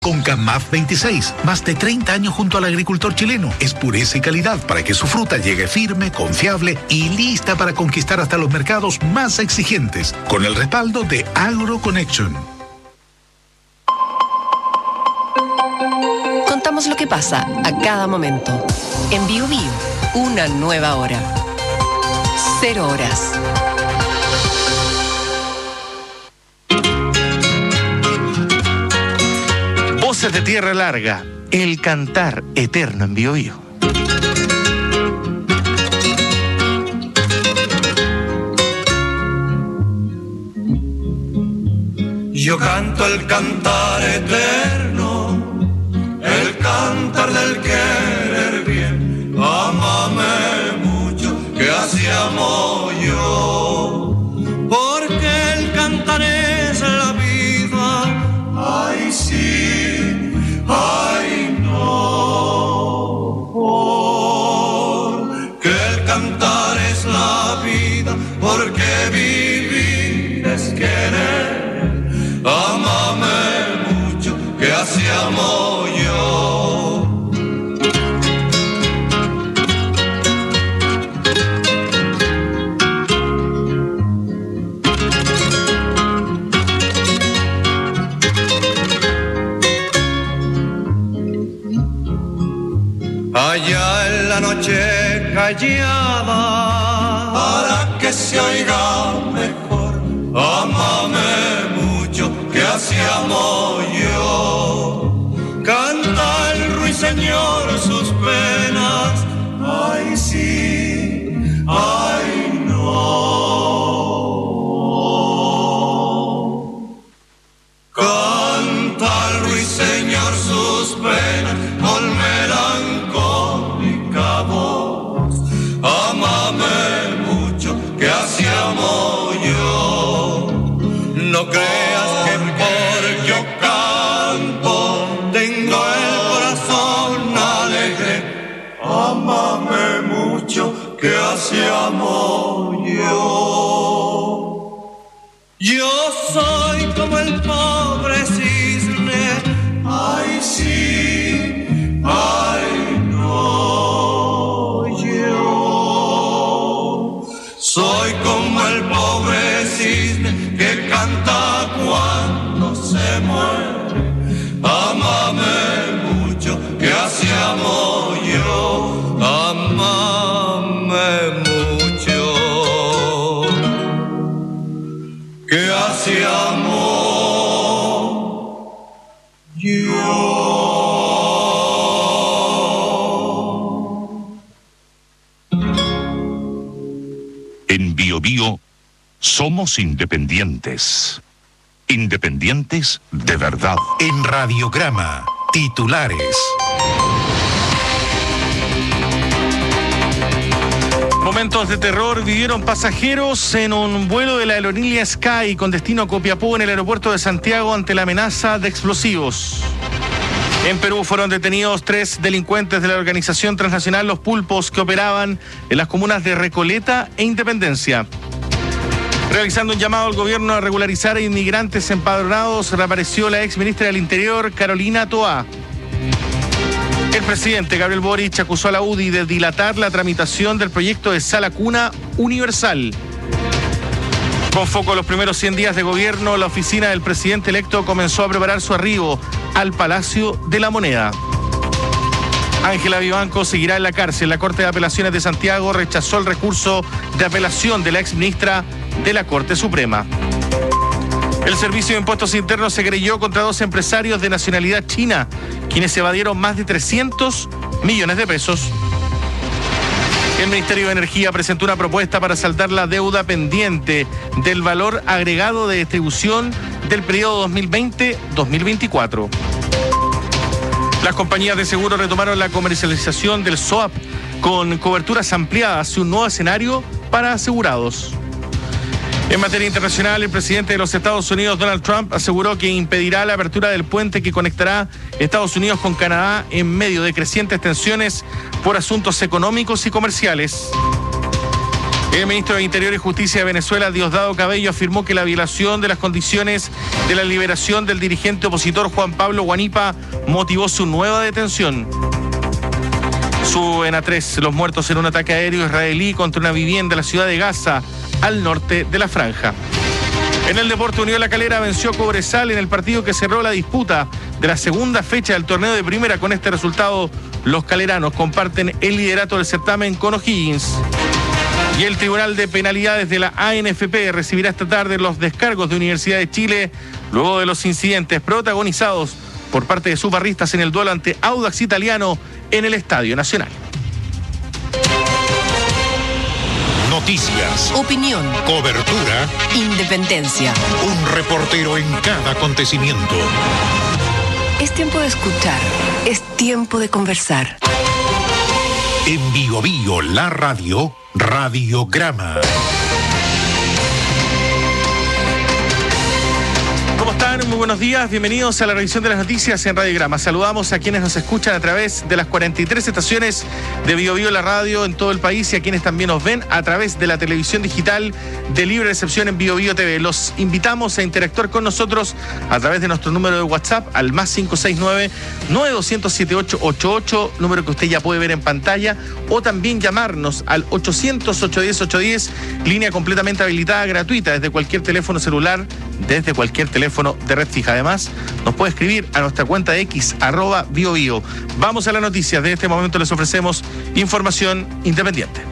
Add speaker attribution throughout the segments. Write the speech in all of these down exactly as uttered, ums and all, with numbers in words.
Speaker 1: Con CanMaf veintiséis, más de treinta años junto al agricultor chileno. Es pureza y calidad para que su fruta llegue firme, confiable y lista para conquistar hasta los mercados más exigentes. Con el respaldo de AgroConnection.
Speaker 2: Contamos lo que pasa a cada momento. En Bio Bio, una nueva hora. Cero horas.
Speaker 3: Voces de Tierra Larga, el cantar eterno en Bio Bio.
Speaker 4: Yo canto el cantar eterno, el cantar del querer bien. Ámame mucho, que así amo yo, porque el cantar es la vida. Ay, sí. Ay, no, porque el cantar es la vida, porque vivir es querer. Ámame mucho, que así amo yo. Allá en la noche callada, para que se oiga mejor. Ámame mucho, que así amo yo. Canta el ruiseñor sus penas. Ay, sí, ay, no. Canta el ruiseñor sus penas con melancólica voz. Ámame mucho, que así amo yo. No creas que por yo canto tengo el corazón alegre. Ámame mucho, que así amo yo. Yo soy como el pobre cisne. Ay, sí, ay, no, yo soy como el pobre cisne que canta cuando se muere. Ámame mucho, que así amo yo. Ámame mucho, que así amo yo.
Speaker 5: En Bio Bio somos independientes. Independientes de verdad.
Speaker 1: En Radiograma, titulares.
Speaker 3: Momentos de terror vivieron pasajeros en un vuelo de la aerolínea Sky con destino a Copiapó en el aeropuerto de Santiago ante la amenaza de explosivos. En Perú fueron detenidos tres delincuentes de la organización transnacional Los Pulpos que operaban en las comunas de Recoleta e Independencia. Realizando un llamado al gobierno a regularizar a inmigrantes empadronados, reapareció la ex ministra del Interior, Carolina Toá. El presidente Gabriel Boric acusó a la U D I de dilatar la tramitación del proyecto de sala cuna universal. Con foco en los primeros cien días de gobierno, la oficina del presidente electo comenzó a preparar su arribo al Palacio de la Moneda. Ángela Vivanco seguirá en la cárcel. La Corte de Apelaciones de Santiago rechazó el recurso de apelación de la exministra de la Corte Suprema. El Servicio de Impuestos Internos se querelló contra dos empresarios de nacionalidad china, quienes evadieron más de trescientos millones de pesos. El Ministerio de Energía presentó una propuesta para saldar la deuda pendiente del valor agregado de distribución del periodo dos mil veinte a dos mil veinticuatro. Las compañías de seguro retomaron la comercialización del S O A P con coberturas ampliadas y un nuevo escenario para asegurados. En materia internacional, el presidente de los Estados Unidos, Donald Trump, aseguró que impedirá la apertura del puente que conectará Estados Unidos con Canadá en medio de crecientes tensiones por asuntos económicos y comerciales. El ministro de Interior y Justicia de Venezuela, Diosdado Cabello, afirmó que la violación de las condiciones de la liberación del dirigente opositor Juan Pablo Guanipa motivó su nueva detención. Suben a tres los muertos en un ataque aéreo israelí contra una vivienda en la ciudad de Gaza, al norte de la franja. En el deporte, Unión La Calera venció a Cobresal en el partido que cerró la disputa de la segunda fecha del torneo de primera. Con este resultado, los caleranos comparten el liderato del certamen con O'Higgins. Y el Tribunal de Penalidades de la A N F P recibirá esta tarde los descargos de Universidad de Chile luego de los incidentes protagonizados por parte de sus barristas en el duelo ante Audax Italiano en el Estadio Nacional.
Speaker 1: Noticias,
Speaker 2: Opinión,
Speaker 1: cobertura,
Speaker 2: independencia.
Speaker 1: un reportero en cada acontecimiento.
Speaker 2: Es tiempo de escuchar, es tiempo de conversar.
Speaker 1: En Bio Bio, la radio, Radiograma.
Speaker 3: ¿Cómo están? Muy buenos días, bienvenidos a la revisión de las noticias en Radiograma. Saludamos a quienes nos escuchan a través de las cuarenta y tres estaciones de Bio Bio la radio en todo el país y a quienes también nos ven a través de la televisión digital de libre recepción en Bio Bio T V. Los invitamos a interactuar con nosotros a través de nuestro número de WhatsApp al más cinco seis nueve, nueve dos cero siete ocho ocho ocho, número que usted ya puede ver en pantalla, o también llamarnos al ochocientos, ochocientos diez, ochocientos diez, línea completamente habilitada, gratuita, desde cualquier teléfono celular, desde cualquier teléfono de red fija. Además, nos puede escribir a nuestra cuenta de X, arroba Bio Bio. Vamos a las noticias. De este momento les ofrecemos información independiente.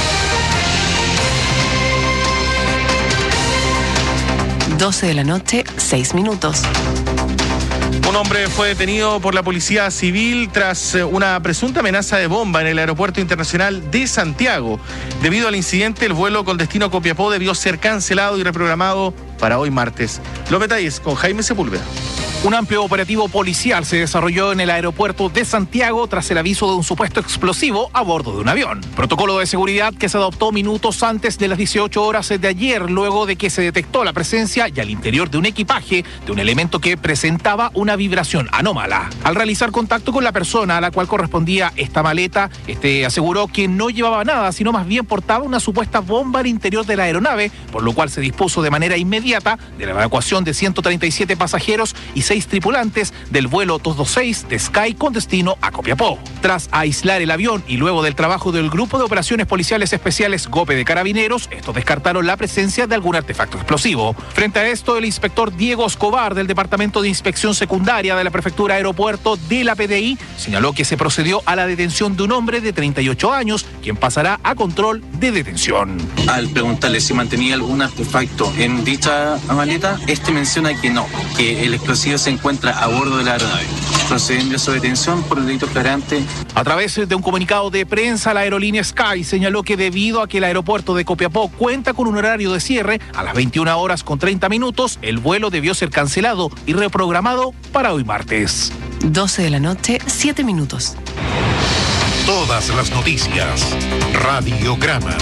Speaker 2: doce de la noche, seis minutos.
Speaker 3: Un hombre fue detenido por la Policía Civil tras una presunta amenaza de bomba en el Aeropuerto Internacional de Santiago. Debido al incidente, el vuelo con destino a Copiapó debió ser cancelado y reprogramado para hoy martes. Los detalles con Jaime Sepúlveda.
Speaker 6: Un amplio operativo policial se desarrolló en el aeropuerto de Santiago tras el aviso de un supuesto explosivo a bordo de un avión. Protocolo de seguridad que se adoptó minutos antes de las dieciocho horas de ayer, luego de que se detectó la presencia y al interior de un equipaje de un elemento que presentaba una vibración anómala. Al realizar contacto con la persona a la cual correspondía esta maleta, este aseguró que no llevaba nada, sino más bien portaba una supuesta bomba al interior de la aeronave, por lo cual se dispuso de manera inmediata de la evacuación de ciento treinta y siete pasajeros y seis tripulantes del vuelo doscientos veintiséis de Sky con destino a Copiapó. Tras aislar el avión y luego del trabajo del Grupo de Operaciones Policiales Especiales GOPE de Carabineros, estos descartaron la presencia de algún artefacto explosivo. Frente a esto, el inspector Diego Escobar del Departamento de Inspección Secundaria de la Prefectura Aeropuerto de la P D I señaló que se procedió a la detención de un hombre de treinta y ocho años, quien pasará a control de detención.
Speaker 7: Al preguntarle si mantenía algún artefacto en dicha maleta, este menciona que no, que el explosivo se encuentra a bordo de la aeronave, procediendo a su detención por el delito flagrante.
Speaker 6: A través de un comunicado de prensa, la aerolínea Sky señaló que debido a que el aeropuerto de Copiapó cuenta con un horario de cierre a las veintiuna horas con treinta minutos, el vuelo debió ser cancelado y reprogramado para hoy martes.
Speaker 2: doce de la noche, siete minutos.
Speaker 1: Todas las noticias, Radiograma.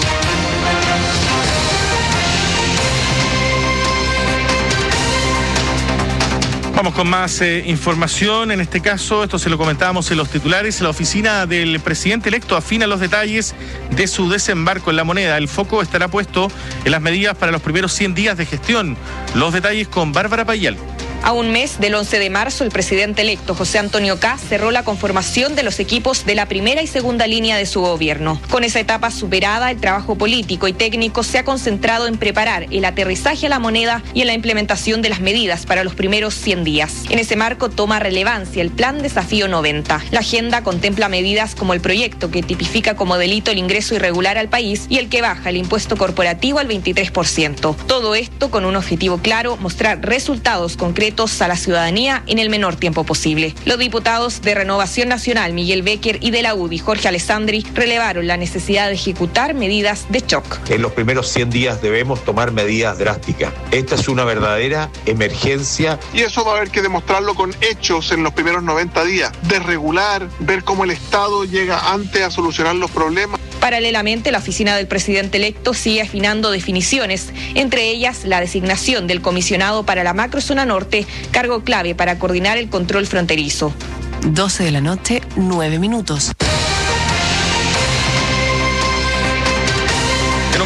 Speaker 3: Vamos con más eh, información. En este caso, esto se lo comentábamos en los titulares, la oficina del presidente electo afina los detalles de su desembarco en La Moneda. El foco estará puesto en las medidas para los primeros cien días de gestión. Los detalles con Bárbara Payal.
Speaker 8: A un mes del once de marzo, el presidente electo José Antonio Kast cerró la conformación de los equipos de la primera y segunda línea de su gobierno. Con esa etapa superada, el trabajo político y técnico se ha concentrado en preparar el aterrizaje a La Moneda y en la implementación de las medidas para los primeros cien días. En ese marco toma relevancia el Plan Desafío noventa. La agenda contempla medidas como el proyecto que tipifica como delito el ingreso irregular al país y el que baja el impuesto corporativo al veintitrés por ciento. Todo esto con un objetivo claro: mostrar resultados concretos a la ciudadanía en el menor tiempo posible. Los diputados de Renovación Nacional, Miguel Becker, y de la U D I, Jorge Alessandri, relevaron la necesidad de ejecutar medidas de shock.
Speaker 9: En los primeros cien días debemos tomar medidas drásticas. Esta es una verdadera emergencia.
Speaker 10: Y eso va a haber que demostrarlo con hechos en los primeros noventa días. Desregular, ver cómo el Estado llega antes a solucionar los problemas.
Speaker 8: Paralelamente, la oficina del presidente electo sigue afinando definiciones, entre ellas la designación del comisionado para la macrozona norte, cargo clave para coordinar el control fronterizo.
Speaker 2: doce de la noche, nueve minutos.
Speaker 3: En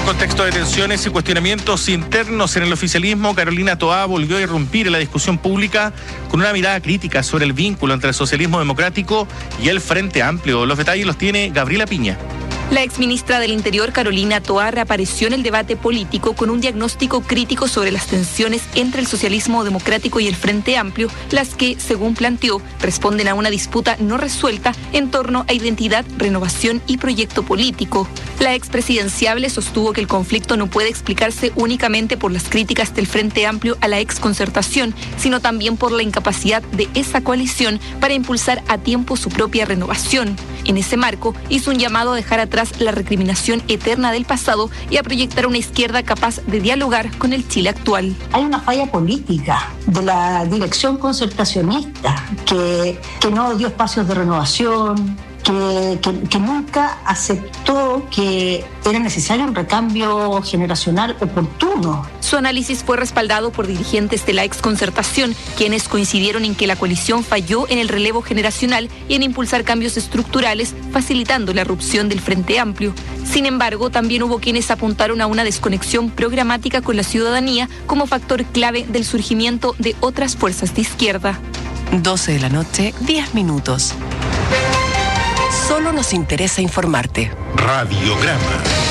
Speaker 3: Contexto de tensiones y cuestionamientos internos en el oficialismo, Carolina Toá volvió a irrumpir en la discusión pública con una mirada crítica sobre el vínculo entre el socialismo democrático y el Frente Amplio. Los detalles los tiene Gabriela Piña.
Speaker 11: La exministra del Interior, Carolina Toá, reapareció en el debate político con un diagnóstico crítico sobre las tensiones entre el socialismo democrático y el Frente Amplio, las que, según planteó, responden a una disputa no resuelta en torno a identidad, renovación y proyecto político. La expresidenciable sostuvo que el conflicto no puede explicarse únicamente por las críticas del Frente Amplio a la exconcertación, sino también por la incapacidad de esa coalición para impulsar a tiempo su propia renovación. En ese marco, hizo un llamado a dejar atrás la recriminación eterna del pasado y a proyectar una izquierda capaz de dialogar con el Chile actual.
Speaker 12: Hay una falla política de la dirección concertacionista que, que no dio espacios de renovación, que, que, que nunca aceptó que era necesario un recambio generacional oportuno.
Speaker 11: Su análisis fue respaldado por dirigentes de la exconcertación, quienes coincidieron en que la coalición falló en el relevo generacional y en impulsar cambios estructurales, facilitando la erupción del Frente Amplio. Sin embargo, también hubo quienes apuntaron a una desconexión programática con la ciudadanía como factor clave del surgimiento de otras fuerzas de izquierda.
Speaker 2: doce de la noche, diez minutos. Solo nos interesa informarte.
Speaker 1: Radiograma.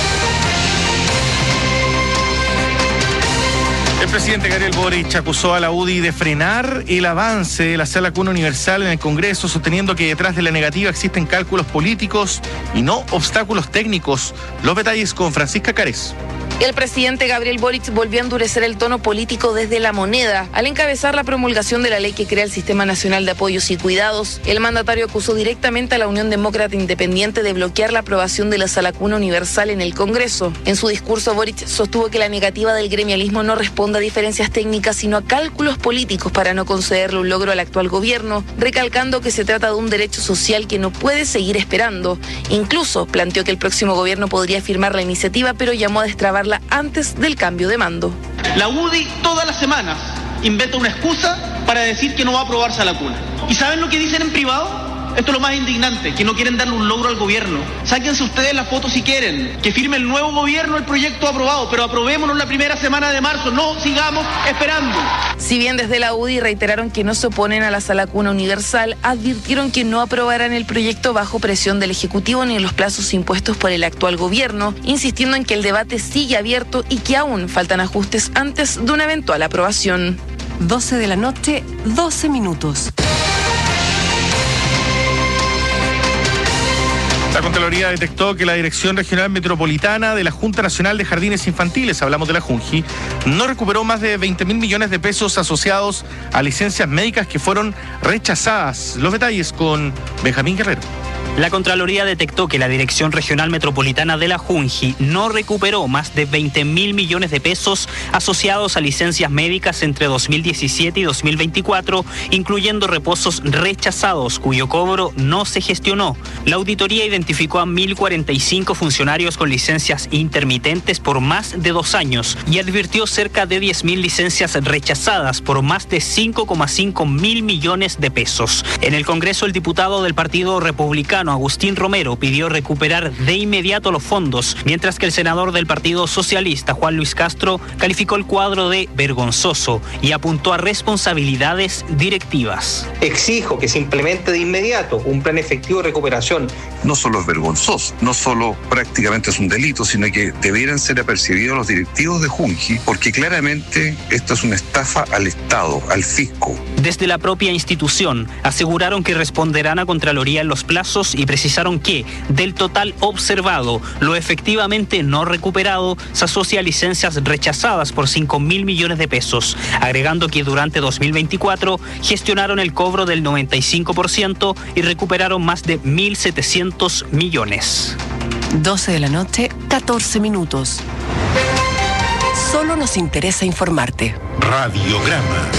Speaker 3: El presidente Gabriel Boric acusó a la U D I de frenar el avance de la sala cuna universal en el Congreso, sosteniendo que detrás de la negativa existen cálculos políticos y no obstáculos técnicos. Los detalles con Francisca Cárez.
Speaker 13: El presidente Gabriel Boric volvió a endurecer el tono político desde La Moneda. Al encabezar la promulgación de la ley que crea el Sistema Nacional de Apoyos y Cuidados, el mandatario acusó directamente a la Unión Demócrata Independiente de bloquear la aprobación de la sala cuna universal en el Congreso. En su discurso, Boric sostuvo que la negativa del gremialismo no responde a diferencias técnicas, sino a cálculos políticos para no concederle un logro al actual gobierno, recalcando que se trata de un derecho social que no puede seguir esperando. Incluso planteó que el próximo gobierno podría firmar la iniciativa, pero llamó a destrabar antes del cambio de mando.
Speaker 14: La U D I todas las semanas inventa una excusa para decir que no va a aprobarse a la cuna. ¿Y saben lo que dicen en privado? Esto es lo más indignante, que no quieren darle un logro al gobierno. Sáquense ustedes la foto si quieren, que firme el nuevo gobierno el proyecto aprobado, pero aprobémonos la primera semana de marzo, no sigamos esperando.
Speaker 13: Si bien desde la U D I reiteraron que no se oponen a la sala cuna universal, advirtieron que no aprobarán el proyecto bajo presión del Ejecutivo ni en los plazos impuestos por el actual gobierno, insistiendo en que el debate sigue abierto y que aún faltan ajustes antes de una eventual aprobación.
Speaker 2: doce de la noche, doce minutos.
Speaker 3: La Contraloría detectó que la Dirección Regional Metropolitana de la Junta Nacional de Jardines Infantiles, hablamos de la Junji, no recuperó más de veinte mil millones de pesos asociados a licencias médicas que fueron rechazadas. Los detalles con Benjamín Guerrero.
Speaker 15: La Contraloría detectó que la Dirección Regional Metropolitana de la Junji no recuperó más de veinte mil millones de pesos asociados a licencias médicas entre dos mil diecisiete y dos mil veinticuatro, incluyendo reposos rechazados cuyo cobro no se gestionó. La auditoría identificó a mil cuarenta y cinco funcionarios con licencias intermitentes por más de dos años y advirtió cerca de diez mil licencias rechazadas por más de cinco coma cinco mil millones de pesos. En el Congreso, el diputado del Partido Republicano Agustín Romero pidió recuperar de inmediato los fondos, mientras que el senador del Partido Socialista, Juan Luis Castro, calificó el cuadro de vergonzoso y apuntó a responsabilidades directivas.
Speaker 16: Exijo que se implemente de inmediato un plan efectivo de recuperación.
Speaker 17: No solo es vergonzoso, no solo prácticamente es un delito, sino que debieran ser apercibidos los directivos de Junji, porque claramente esto es una estafa al Estado, al fisco.
Speaker 15: Desde la propia institución aseguraron que responderán a Contraloría en los plazos y precisaron que, del total observado, lo efectivamente no recuperado se asocia a licencias rechazadas por cinco mil millones de pesos, agregando que durante dos mil veinticuatro gestionaron el cobro del noventa y cinco por ciento y recuperaron más de mil setecientos millones.
Speaker 2: doce de la noche, catorce minutos. Solo nos interesa informarte.
Speaker 1: Radiograma.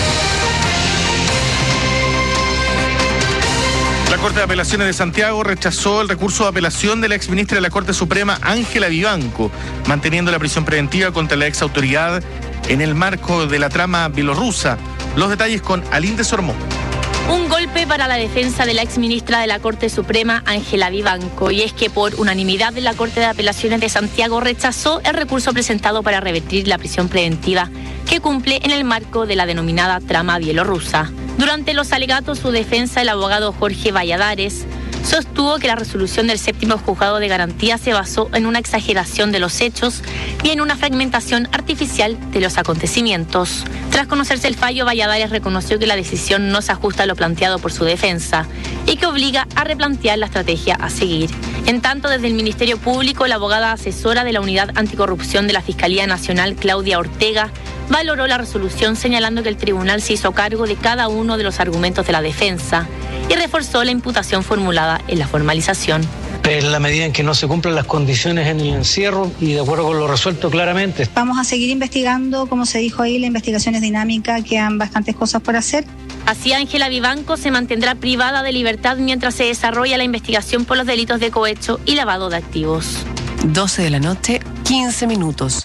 Speaker 3: La Corte de Apelaciones de Santiago rechazó el recurso de apelación de la exministra de la Corte Suprema, Ángela Vivanco, manteniendo la prisión preventiva contra la exautoridad en el marco de la trama bielorrusa. Los detalles con Aline de Sormó.
Speaker 18: Un golpe para la defensa de la exministra de la Corte Suprema, Ángela Vivanco, y es que por unanimidad de la Corte de Apelaciones de Santiago rechazó el recurso presentado para revertir la prisión preventiva que cumple en el marco de la denominada trama bielorrusa. Durante los alegatos, su defensa, el abogado Jorge Valladares, sostuvo que la resolución del séptimo juzgado de garantía se basó en una exageración de los hechos y en una fragmentación artificial de los acontecimientos. Tras conocerse el fallo, Valladares reconoció que la decisión no se ajusta a lo planteado por su defensa y que obliga a replantear la estrategia a seguir. En tanto, desde el Ministerio Público, la abogada asesora de la Unidad Anticorrupción de la Fiscalía Nacional, Claudia Ortega, valoró la resolución señalando que el tribunal se hizo cargo de cada uno de los argumentos de la defensa y reforzó la imputación formulada en la formalización.
Speaker 19: En la medida en que no se cumplan las condiciones en el encierro y de acuerdo con lo resuelto claramente.
Speaker 20: Vamos a seguir investigando, como se dijo ahí, la investigación es dinámica, quedan bastantes cosas por hacer.
Speaker 18: Así, Ángela Vivanco se mantendrá privada de libertad mientras se desarrolla la investigación por los delitos de cohecho y lavado de activos.
Speaker 2: doce de la noche, quince minutos.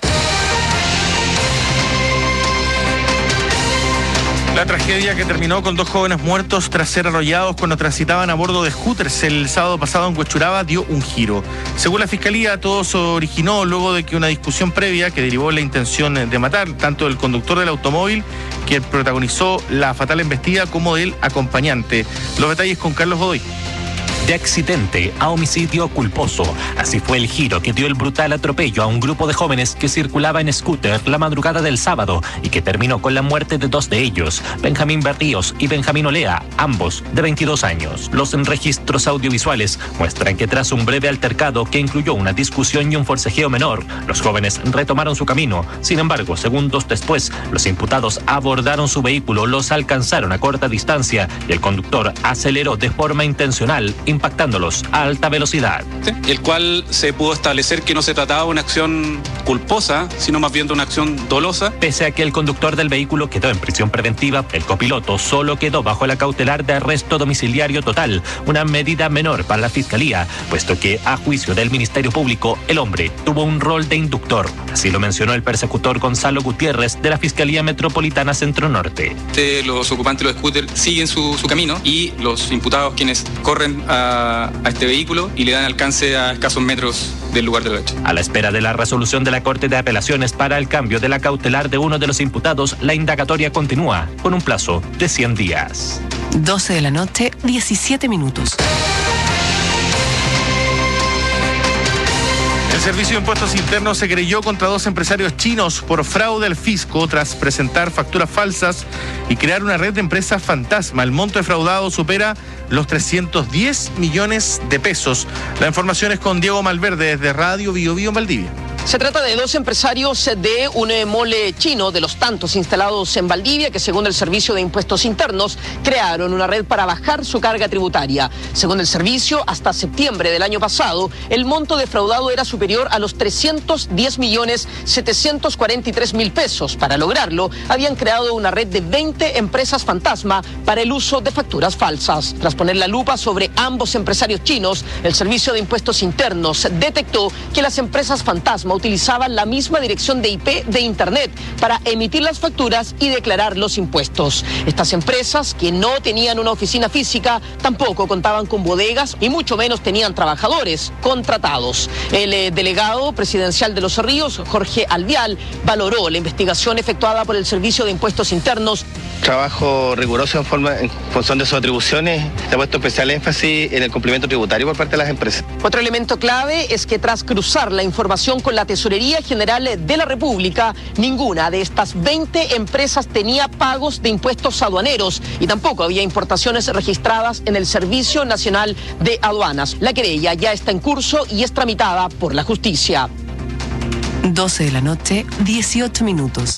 Speaker 3: La tragedia que terminó con dos jóvenes muertos tras ser arrollados cuando transitaban a bordo de scooters el sábado pasado en Huechuraba dio un giro. Según la Fiscalía, todo se originó luego de que una discusión previa que derivó en la intención de matar tanto del conductor del automóvil que protagonizó la fatal embestida como del acompañante. Los detalles con Carlos Godoy.
Speaker 21: De accidente a homicidio culposo. Así fue el giro que dio el brutal atropello a un grupo de jóvenes que circulaba en scooter la madrugada del sábado y que terminó con la muerte de dos de ellos, Benjamín Berríos y Benjamín Olea, ambos de veintidós años. Los registros audiovisuales muestran que tras un breve altercado que incluyó una discusión y un forcejeo menor, los jóvenes retomaron su camino. Sin embargo, segundos después, los imputados abordaron su vehículo, los alcanzaron a corta distancia y el conductor aceleró de forma intencional, impactándolos a alta velocidad.
Speaker 22: El cual se pudo establecer que no se trataba de una acción culposa, sino más bien de una acción dolosa.
Speaker 21: Pese a que el conductor del vehículo quedó en prisión preventiva, el copiloto solo quedó bajo la cautelar de arresto domiciliario total, una medida menor para la Fiscalía, puesto que, a juicio del Ministerio Público, el hombre tuvo un rol de inductor. Así lo mencionó el persecutor Gonzalo Gutiérrez de la Fiscalía Metropolitana Centro Norte.
Speaker 22: Los ocupantes de los scooters siguen su, su camino y los imputados quienes corren a A, a este vehículo y le dan alcance a escasos metros del lugar del hecho.
Speaker 21: A la espera de la resolución de la Corte de Apelaciones para el cambio de la cautelar de uno de los imputados, la indagatoria continúa con un plazo de cien días.
Speaker 2: doce de la noche, diecisiete minutos.
Speaker 3: El Servicio de Impuestos Internos se querelló contra dos empresarios chinos por fraude al fisco tras presentar facturas falsas y crear una red de empresas fantasma. El monto defraudado supera los trescientos diez millones de pesos. La información es con Diego Malverde desde Radio Bio Bio en Valdivia.
Speaker 23: Se trata de dos empresarios de un mole chino, de los tantos instalados en Valdivia, que según el Servicio de Impuestos Internos crearon una red para bajar su carga tributaria. Según el servicio, hasta septiembre del año pasado, el monto defraudado era superior a los trescientos diez millones setecientos cuarenta y tres mil pesos. Para lograrlo, habían creado una red de veinte empresas fantasma para el uso de facturas falsas. Tras poner la lupa sobre ambos empresarios chinos, el Servicio de Impuestos Internos detectó que las empresas fantasma utilizaban la misma dirección de I P de Internet para emitir las facturas y declarar los impuestos. Estas empresas, que no tenían una oficina física, tampoco contaban con bodegas y mucho menos tenían trabajadores contratados. El eh, delegado presidencial de Los Ríos, Jorge Alvial, valoró la investigación efectuada por el Servicio de Impuestos Internos.
Speaker 24: Trabajo riguroso en, forma, en función de sus atribuciones. Se ha puesto especial énfasis en el cumplimiento tributario por parte de las empresas.
Speaker 23: Otro elemento clave es que tras cruzar la información con la Tesorería General de la República, ninguna de estas veinte empresas tenía pagos de impuestos aduaneros y tampoco había importaciones registradas en el Servicio Nacional de Aduanas. La querella ya está en curso y es tramitada por la justicia.
Speaker 2: doce de la noche, dieciocho minutos.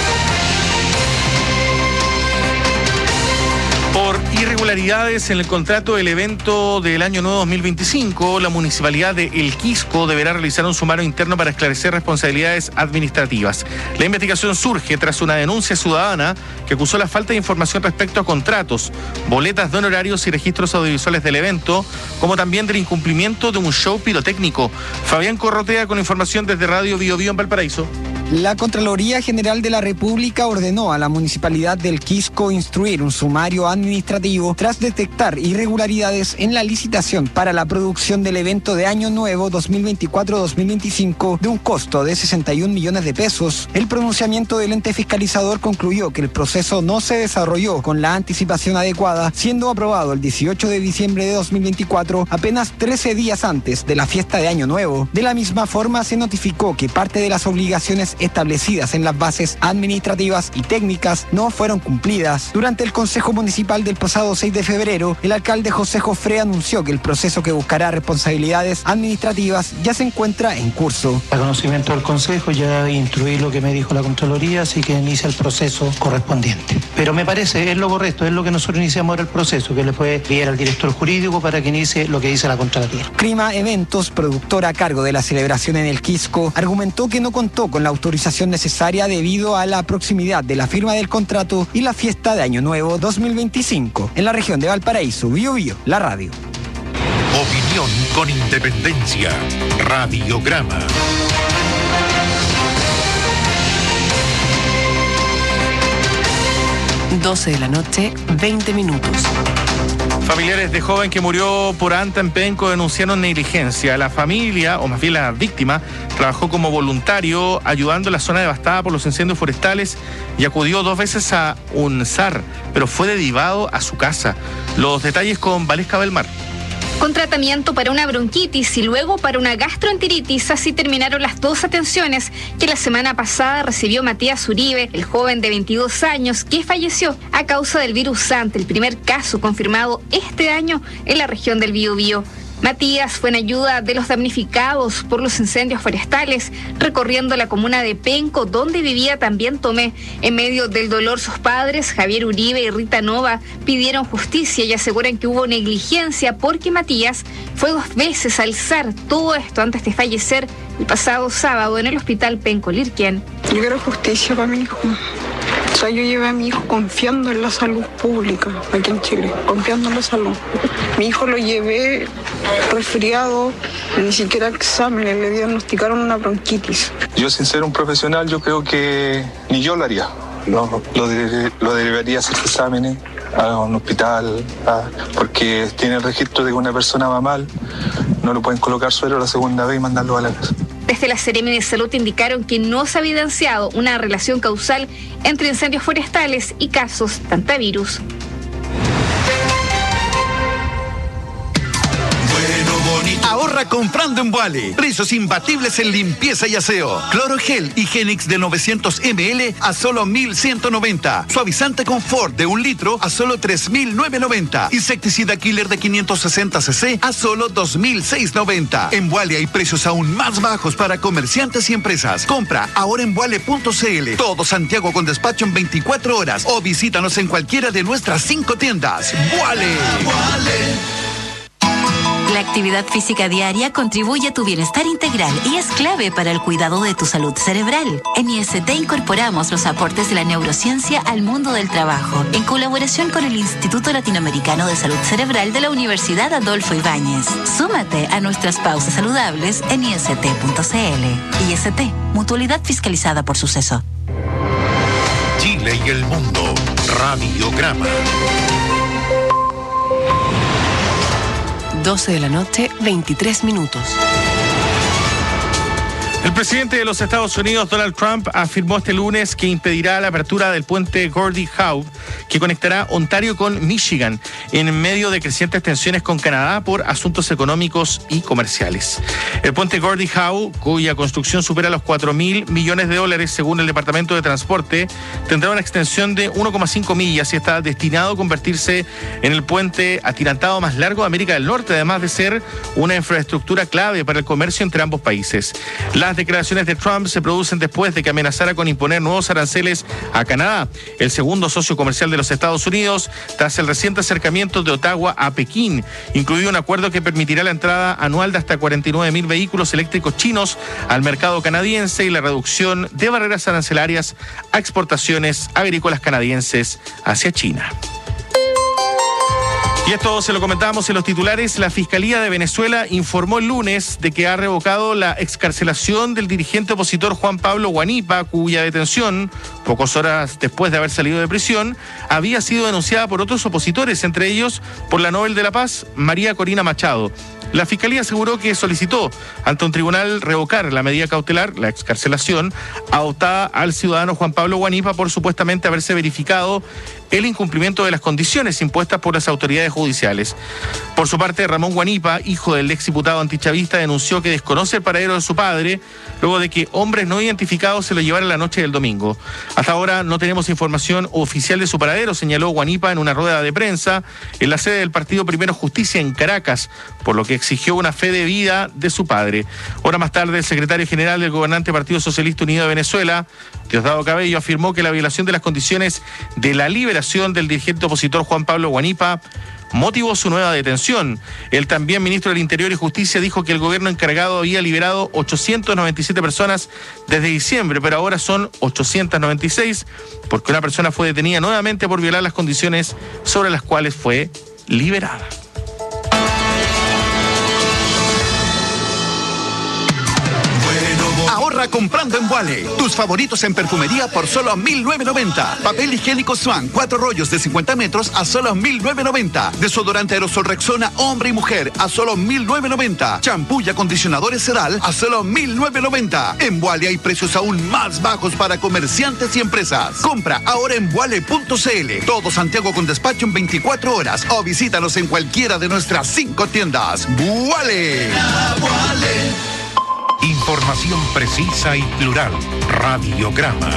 Speaker 3: Por irregularidades en el contrato del evento del Año Nuevo dos mil veinticinco, la Municipalidad de El Quisco deberá realizar un sumario interno para esclarecer responsabilidades administrativas. La investigación surge tras una denuncia ciudadana que acusó la falta de información respecto a contratos, boletas de honorarios y registros audiovisuales del evento, como también del incumplimiento de un show pirotécnico. Fabián Corrotea con información desde Radio Bio Bio en Valparaíso.
Speaker 4: La Contraloría General de la República ordenó a la Municipalidad del Quisco instruir un sumario administrativo tras detectar irregularidades en la licitación para la producción del evento de Año Nuevo dos mil veinticuatro dos mil veinticinco de un costo de sesenta y un millones de pesos. El pronunciamiento del ente fiscalizador concluyó que el proceso no se desarrolló con la anticipación adecuada, siendo aprobado el dieciocho de diciembre de dos mil veinticuatro, apenas trece días antes de la fiesta de Año Nuevo. De la misma forma, se notificó que parte de las obligaciones establecidas en las bases administrativas y técnicas no fueron cumplidas. Durante el Consejo Municipal del pasado seis de febrero, el alcalde José Jofré anunció que el proceso que buscará responsabilidades administrativas ya se encuentra en curso.
Speaker 5: A conocimiento del Consejo ya instruí lo que me dijo la Contraloría, así que inicia el proceso correspondiente. Pero me parece, es lo correcto, es lo que nosotros iniciamos ahora el proceso, que le puede enviar al director jurídico para que inicie lo que dice la Contraloría.
Speaker 4: Crima Eventos, productora a cargo de la celebración en el Quisco, argumentó que no contó con la autorización necesaria debido a la proximidad de la firma del contrato y la fiesta de Año Nuevo dos mil veinticinco. En la región de Valparaíso, Bio Bio, la radio.
Speaker 1: Opinión con independencia. Radiograma.
Speaker 2: doce de la noche, veinte minutos.
Speaker 3: Familiares de joven que murió por anta en Penco denunciaron negligencia. La familia, o más bien la víctima, trabajó como voluntario ayudando en la zona devastada por los incendios forestales y acudió dos veces a un S A R, pero fue derivado a su casa. Los detalles con Valesca Belmar.
Speaker 6: Con tratamiento para una bronquitis y luego para una gastroenteritis, así terminaron las dos atenciones que la semana pasada recibió Matías Uribe, el joven de veintidós años que falleció a causa del virus anta, el primer caso confirmado este año en la región del Biobío. Matías fue en ayuda de los damnificados por los incendios forestales, recorriendo la comuna de Penco, donde vivía también Tomé. En medio del dolor, sus padres, Javier Uribe y Rita Nova, pidieron justicia y aseguran que hubo negligencia porque Matías fue dos veces a alzar todo esto antes de fallecer el pasado sábado en el hospital Penco Lirquén.
Speaker 7: Yo quiero justicia para mi hijo. O sea, yo llevé a mi hijo confiando en la salud pública aquí en Chile, confiando en la salud. Mi hijo lo llevé resfriado, ni siquiera exámenes, le diagnosticaron una bronquitis.
Speaker 25: Yo, sin ser un profesional, yo creo que ni yo lo haría. No, lo, de, lo debería hacer exámenes a un hospital, a, porque tiene el registro de que una persona va mal, no lo pueden colocar suero la segunda vez y mandarlo a la casa.
Speaker 6: Desde la Seremi de Salud indicaron que no se ha evidenciado una relación causal entre incendios forestales y casos de hantavirus.
Speaker 26: Ahorra comprando en Vuale. Precios imbatibles en limpieza y aseo. Clorogel Higienix de novecientos mililitros a solo mil ciento noventa. Suavizante Confort de un litro a solo tres mil novecientos noventa. Insecticida Killer de quinientos sesenta cc a solo dos mil seiscientos noventa. En Vuale hay precios aún más bajos para comerciantes y empresas. Compra ahora en vuale punto cl. Todo Santiago con despacho en veinticuatro horas o visítanos en cualquiera de nuestras cinco tiendas. Vuale.
Speaker 27: La actividad física diaria contribuye a tu bienestar integral y es clave para el cuidado de tu salud cerebral. En I S T incorporamos los aportes de la neurociencia al mundo del trabajo, en colaboración con el Instituto Latinoamericano de Salud Cerebral de la Universidad Adolfo Ibáñez. Súmate a nuestras pausas saludables en I S T punto c l. I S T, mutualidad fiscalizada por Suceso.
Speaker 1: Chile y el mundo. Radiograma.
Speaker 2: doce de la noche, veintitrés minutos.
Speaker 3: El presidente de los Estados Unidos, Donald Trump, afirmó este lunes que impedirá la apertura del puente Gordie Howe, que conectará Ontario con Michigan, en medio de crecientes tensiones con Canadá por asuntos económicos y comerciales. El puente Gordie Howe, cuya construcción supera los cuatro mil millones de dólares según el Departamento de Transporte, tendrá una extensión de uno coma cinco millas y está destinado a convertirse en el puente atirantado más largo de América del Norte, además de ser una infraestructura clave para el comercio entre ambos países. Las declaraciones de Trump se producen después de que amenazara con imponer nuevos aranceles a Canadá, el segundo socio comercial de los Estados Unidos, tras el reciente acercamiento de Ottawa a Pekín, incluido un acuerdo que permitirá la entrada anual de hasta cuarenta y nueve mil vehículos eléctricos chinos al mercado canadiense y la reducción de barreras arancelarias a exportaciones agrícolas canadienses hacia China. Y esto se lo comentábamos en los titulares. La Fiscalía de Venezuela informó el lunes de que ha revocado la excarcelación del dirigente opositor Juan Pablo Guanipa, cuya detención, pocas horas después de haber salido de prisión, había sido denunciada por otros opositores, entre ellos por la Nobel de la Paz, María Corina Machado. La Fiscalía aseguró que solicitó ante un tribunal revocar la medida cautelar, la excarcelación, adoptada al ciudadano Juan Pablo Guanipa por supuestamente haberse verificado el incumplimiento de las condiciones impuestas por las autoridades judiciales. Por su parte, Ramón Guanipa, hijo del exdiputado antichavista, denunció que desconoce el paradero de su padre luego de que hombres no identificados se lo llevaran la noche del domingo. Hasta ahora no tenemos información oficial de su paradero, señaló Guanipa en una rueda de prensa en la sede del partido Primero Justicia en Caracas, por lo que exigió una fe de vida de su padre. Hora más tarde, el secretario general del gobernante Partido Socialista Unido de Venezuela, Diosdado Cabello, afirmó que la violación de las condiciones de la liberación del dirigente opositor Juan Pablo Guanipa motivó su nueva detención. El también ministro del Interior y Justicia dijo que el gobierno encargado había liberado ochocientas noventa y siete personas desde diciembre, pero ahora son ochocientas noventa y seis porque una persona fue detenida nuevamente por violar las condiciones sobre las cuales fue liberada.
Speaker 26: Ahorra comprando en Vuale. Tus favoritos en perfumería por solo mil novecientos noventa. Papel higiénico Swan, cuatro rollos de cincuenta metros a solo mil novecientos noventa. Desodorante aerosol Rexona hombre y mujer a solo mil novecientos noventa. Champú y acondicionadores Sedal a solo mil novecientos noventa. En Vuale hay precios aún más bajos para comerciantes y empresas. Compra ahora en vuale punto c l. Todo Santiago con despacho en veinticuatro horas o visítanos en cualquiera de nuestras cinco tiendas. ¡Vuale!
Speaker 1: Información precisa y plural. Radiograma.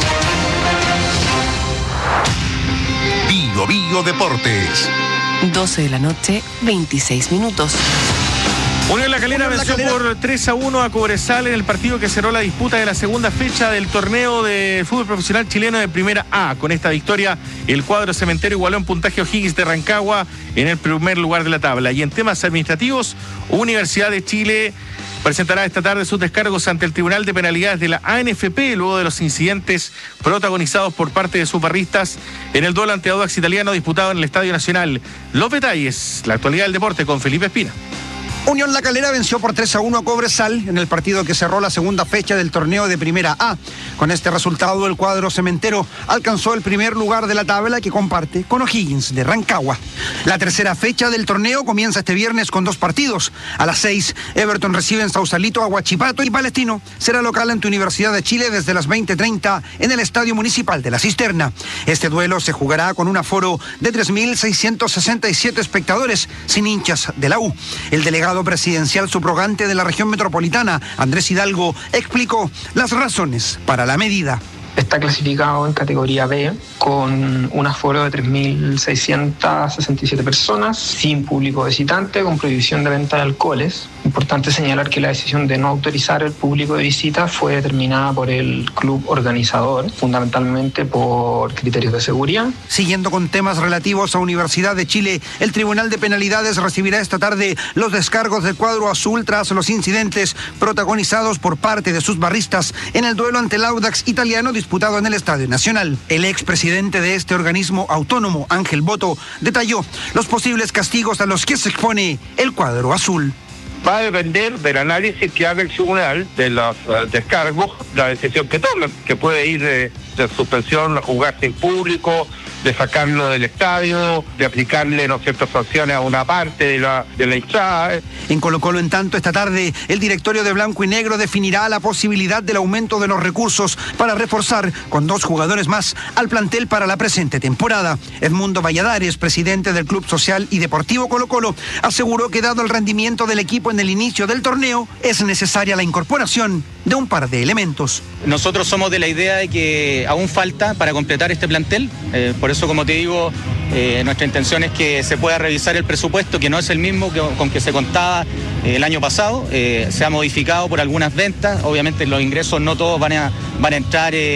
Speaker 1: Bio Bio Deportes.
Speaker 2: doce de la noche, veintiséis minutos.
Speaker 3: Unión La Calera venció por tres a uno a Cobresal en el partido que cerró la disputa de la segunda fecha del torneo de fútbol profesional chileno de Primera A. Con esta victoria, el cuadro cementero igualó en puntaje a O'Higgins de Rancagua en el primer lugar de la tabla. Y en temas administrativos, Universidad de Chile presentará esta tarde sus descargos ante el Tribunal de Penalidades de la A N F P luego de los incidentes protagonizados por parte de sus barristas en el duelo ante Audax Italiano disputado en el Estadio Nacional. Los detalles, la actualidad del deporte con Felipe Espina.
Speaker 8: Unión La Calera venció por tres a uno a Cobresal en el partido que cerró la segunda fecha del torneo de Primera A. Con este resultado, el cuadro cementero alcanzó el primer lugar de la tabla que comparte con O'Higgins de Rancagua. La tercera fecha del torneo comienza este viernes con dos partidos. A las seis, Everton recibe en Sausalito a Huachipato y Palestino será local ante Universidad de Chile desde las veinte treinta en el Estadio Municipal de La Cisterna. Este duelo se jugará con un aforo de tres mil seiscientos sesenta y siete espectadores, sin hinchas de la U. El delegado presidencial subrogante de la región metropolitana, Andrés Hidalgo, explicó las razones para la medida.
Speaker 9: Está clasificado en categoría B con un aforo de tres mil seiscientas sesenta y siete personas, sin público visitante, con prohibición de venta de alcoholes. Importante señalar que la decisión de no autorizar el público de visita fue determinada por el club organizador, fundamentalmente por criterios de seguridad.
Speaker 8: Siguiendo con temas relativos a Universidad de Chile, el Tribunal de Penalidades recibirá esta tarde los descargos del cuadro azul tras los incidentes protagonizados por parte de sus barristas en el duelo ante el Audax Italiano disputado en el Estadio Nacional. El expresidente de este organismo autónomo, Ángel Boto, detalló los posibles castigos a los que se expone el cuadro azul.
Speaker 10: Va a depender del análisis que haga el tribunal, de los uh, descargos, la decisión que tome, que puede ir de, de suspensión a jugar sin público, de sacarlo del estadio, de aplicarle, ¿no ciertas sanciones a una parte de la, de la hinchada.
Speaker 8: En Colo Colo, en tanto, esta tarde, el directorio de Blanco y Negro definirá la posibilidad del aumento de los recursos para reforzar con dos jugadores más al plantel para la presente temporada. Edmundo Valladares, presidente del Club Social y Deportivo Colo Colo, aseguró que dado el rendimiento del equipo en el inicio del torneo, es necesaria la incorporación de un par de elementos.
Speaker 11: Nosotros somos de la idea de que aún falta para completar este plantel, eh, por eso, como te digo, eh, nuestra intención es que se pueda revisar el presupuesto, que no es el mismo que, con que se contaba eh, el año pasado, eh, se ha modificado por algunas ventas, obviamente los ingresos no todos van a, van a entrar eh,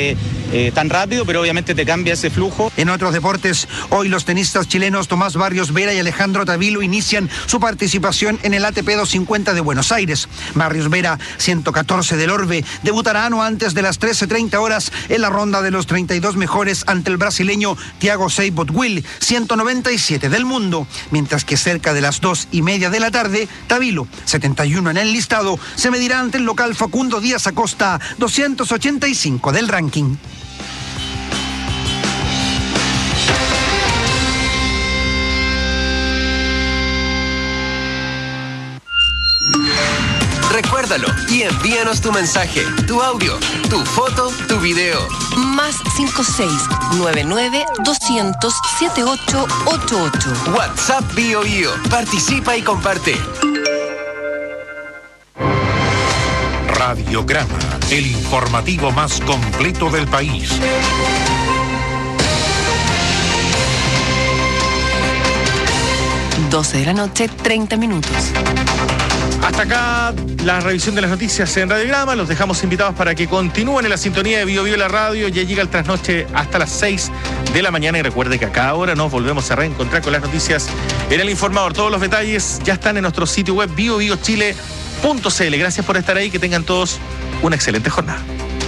Speaker 11: eh, tan rápido, pero obviamente te cambia ese flujo.
Speaker 8: En otros deportes, hoy los tenistas chilenos Tomás Barrios Vera y Alejandro Tavilo inician su participación en el A T P doscientos cincuenta de Buenos Aires. Barrios Vera, ciento catorce del Orbe, debutará no antes de las trece treinta horas en la ronda de los treinta y dos mejores ante el brasileño Thiago Seyboth-Will, ciento noventa y siete del mundo, mientras que cerca de las dos y media de la tarde, Tavilo, setenta y uno en el listado, se medirá ante el local Facundo Díaz Acosta, doscientos ochenta y cinco del ranking.
Speaker 12: Recuérdalo y envíanos tu mensaje, tu audio, tu foto, tu video.
Speaker 2: Más cinco seis nueve nueve doscientos setenta y ocho ochenta y ocho.
Speaker 12: WhatsApp Bio Bio. Participa y comparte.
Speaker 13: Radiograma, el informativo más completo del país.
Speaker 2: doce de la noche, treinta minutos.
Speaker 3: Hasta acá la revisión de las noticias en Radiograma. Los dejamos invitados para que continúen en la sintonía de Bio Bio la radio. Ya llega el trasnoche hasta las seis de la mañana. Y recuerde que a cada hora nos volvemos a reencontrar con las noticias en El Informador. Todos los detalles ya están en nuestro sitio web bio bio chile punto c l. Gracias por estar ahí. Que tengan todos una excelente jornada.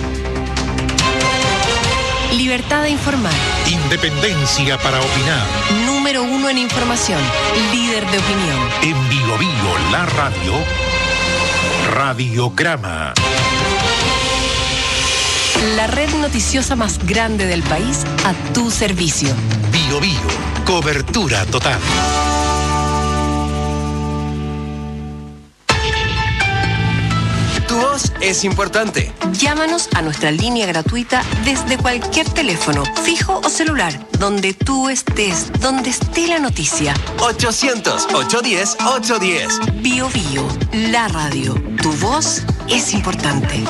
Speaker 2: Libertad de informar.
Speaker 13: Independencia para opinar.
Speaker 2: Número uno en información. Líder de opinión.
Speaker 13: En Bio Bio la radio. Radiograma.
Speaker 2: La red noticiosa más grande del país a tu servicio.
Speaker 13: Bio Bio. Cobertura total.
Speaker 12: Tu voz es importante.
Speaker 2: Llámanos a nuestra línea gratuita desde cualquier teléfono, fijo o celular, donde tú estés, donde esté la noticia.
Speaker 12: ochocientos, ochocientos diez, ochocientos diez.
Speaker 2: Bio Bio, la radio. Tu voz es importante.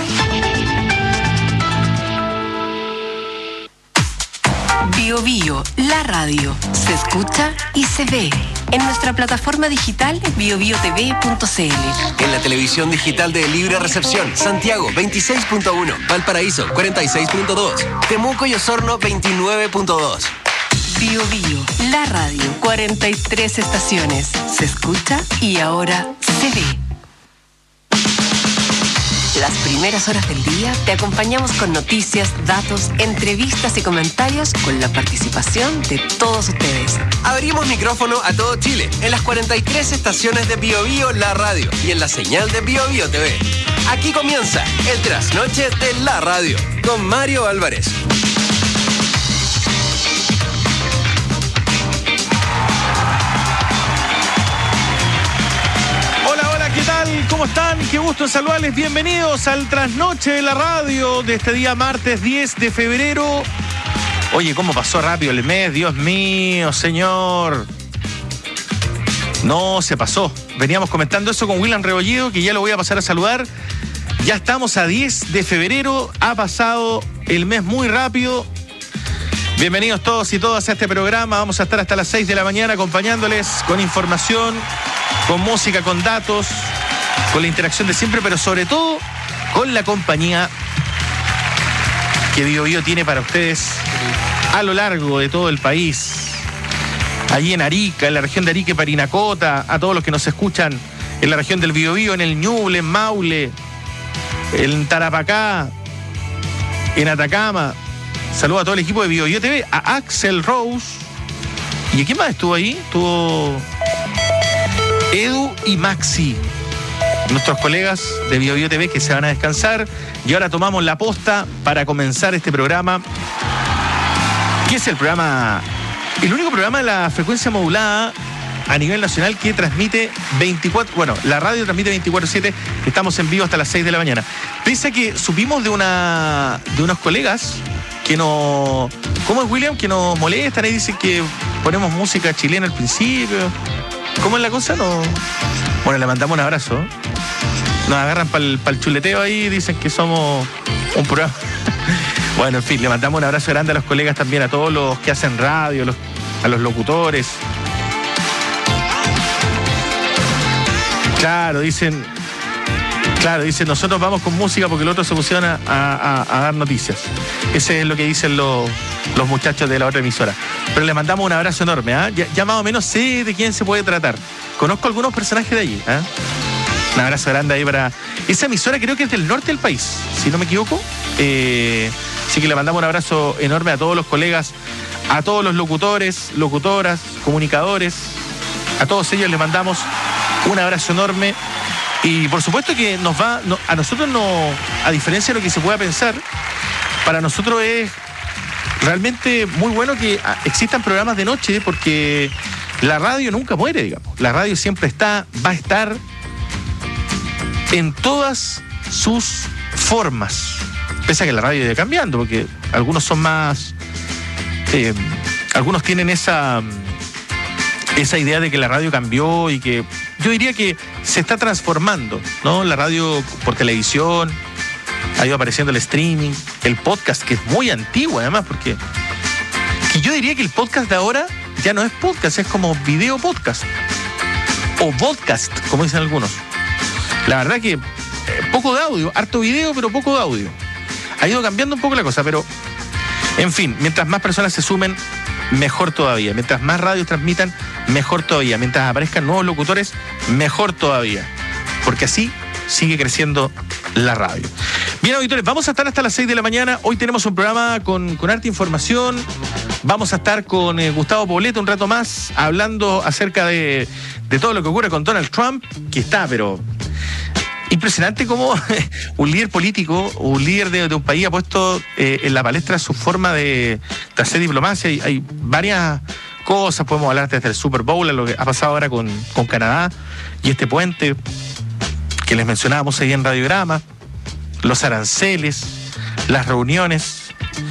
Speaker 2: Bio Bio, la radio. Se escucha y se ve. En nuestra plataforma digital bio bio t v punto c l.
Speaker 12: En la televisión digital de Libre Recepción, Santiago veintiséis punto uno, Valparaíso cuarenta y seis punto dos, Temuco y Osorno veintinueve punto dos.
Speaker 2: Bio Bio, la radio, cuarenta y tres estaciones. Se escucha y ahora se ve. Las primeras horas del día te acompañamos con noticias, datos, entrevistas y comentarios con la participación de todos ustedes.
Speaker 12: Abrimos micrófono a todo Chile en las cuarenta y tres estaciones de Bio Bio la radio y en la señal de Bio Bio T V. Aquí comienza el trasnoche de la radio con Mario Álvarez.
Speaker 3: ¿Qué tal? ¿Cómo están? Qué gusto en saludarles. Bienvenidos al trasnoche de la radio de este día martes diez de febrero. Oye, ¿cómo pasó rápido el mes? Dios mío, señor. No, se pasó. Veníamos comentando eso con William Rebolledo, que ya lo voy a pasar a saludar. Ya estamos a diez de febrero. Ha pasado el mes muy rápido. Bienvenidos todos y todas a este programa. Vamos a estar hasta las seis de la mañana acompañándoles con información, con música, con datos, con la interacción de siempre, pero sobre todo con la compañía que Bio Bio tiene para ustedes a lo largo de todo el país. Allí en Arica, en la región de Arica y Parinacota, a todos los que nos escuchan en la región del Biobío, en el Ñuble, en Maule, en Tarapacá, en Atacama. Saludo a todo el equipo de Bio Bio T V, a Axel Rose. ¿Y a quién más estuvo ahí? Estuvo Edu y Maxi, nuestros colegas de Bio Bio T V, que se van a descansar. Y ahora tomamos la posta para comenzar este programa, que es el programa, el único programa de la frecuencia modulada a nivel nacional que transmite veinticuatro, bueno, la radio transmite veinticuatro siete, estamos en vivo hasta las seis de la mañana. Pese a que supimos de una de unos colegas que nos, ¿cómo es, William? Que nos molestan y dicen que ponemos música chilena al principio. ¿Cómo es la cosa? No. Bueno, le mandamos un abrazo. Nos agarran para el chuleteo ahí, dicen que somos un programa. Bueno, en fin, le mandamos un abrazo grande a los colegas también, a todos los que hacen radio, los, a los locutores. Claro, dicen, Claro, dice, nosotros vamos con música porque los otros se pusieron a, a, a dar noticias. Ese es lo que dicen los, los muchachos de la otra emisora. Pero le mandamos un abrazo enorme, ¿eh? ya, ya más o menos sé de quién se puede tratar. Conozco algunos personajes de allí, ¿eh? Un abrazo grande ahí para... Esa emisora creo que es del norte del país, si no me equivoco. Eh, así que le mandamos un abrazo enorme a todos los colegas, a todos los locutores, locutoras, comunicadores. A todos ellos les mandamos un abrazo enorme. Y por supuesto que nos va, no, a nosotros no, a diferencia de lo que se pueda pensar, para nosotros es realmente muy bueno que existan programas de noche, porque la radio nunca muere, digamos. La radio siempre está, va a estar en todas sus formas. Pese a que la radio iba cambiando, porque algunos son más, eh, algunos tienen esa, esa idea de que la radio cambió y que yo diría que se está transformando, ¿no? La radio por televisión, ha ido apareciendo el streaming, el podcast, que es muy antiguo además, porque que yo diría que el podcast de ahora ya no es podcast, es como video podcast o podcast, como dicen algunos. La verdad que eh, poco de audio, harto video, pero poco de audio. Ha ido cambiando un poco la cosa, pero en fin, mientras más personas se sumen, mejor todavía. Mientras más radios transmitan, mejor todavía. Mientras aparezcan nuevos locutores, mejor todavía. Porque así sigue creciendo la radio. Bien, auditores, vamos a estar hasta las seis de la mañana. Hoy tenemos un programa con, con harta información. Vamos a estar con eh, Gustavo Poblete un rato más, hablando acerca de, de todo lo que ocurre con Donald Trump, que está, pero... impresionante cómo un líder político, un líder de, de un país ha puesto eh, en la palestra su forma de, de hacer diplomacia. Hay, hay varias cosas, podemos hablar desde el Super Bowl, a lo que ha pasado ahora con, con Canadá y este puente que les mencionábamos ahí en Radiograma, los aranceles, las reuniones.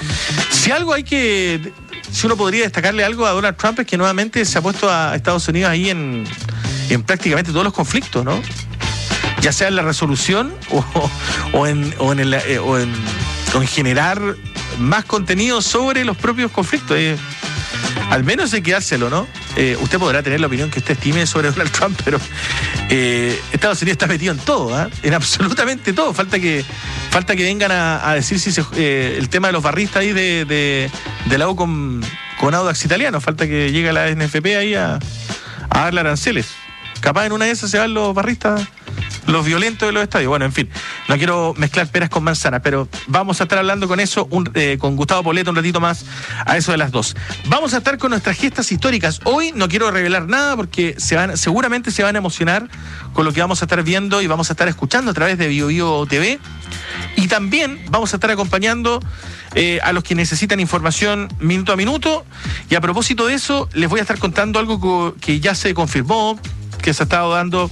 Speaker 3: Si algo hay que, si uno podría destacarle algo a Donald Trump es que nuevamente se ha puesto a Estados Unidos ahí en, en prácticamente todos los conflictos, ¿no? Ya sea en la resolución o, o, en, o, en, el, eh, o, en, o en generar más contenido sobre los propios conflictos. Eh, al menos hay que dárselo, ¿no? Eh, usted podrá tener la opinión que usted estime sobre Donald Trump, pero eh, Estados Unidos está metido en todo, ¿eh? En absolutamente todo. Falta que falta que vengan a, a decir si se, eh, el tema de los barristas ahí de, de, de la U con, con Audax Italiano. Falta que llegue la N F P ahí a, a darle aranceles. Capaz en una de esas se van los barristas, los violentos de los estadios. Bueno, en fin, no quiero mezclar peras con manzanas, pero vamos a estar hablando con eso, un, eh, con Gustavo Poblete un ratito más, a eso de las dos. Vamos a estar con nuestras gestas históricas. Hoy no quiero revelar nada porque se van, seguramente se van a emocionar con lo que vamos a estar viendo y vamos a estar escuchando a través de Bio Bio T V. Y también vamos a estar acompañando eh, a los que necesitan información minuto a minuto. Y a propósito de eso, les voy a estar contando algo que ya se confirmó, que se ha estado dando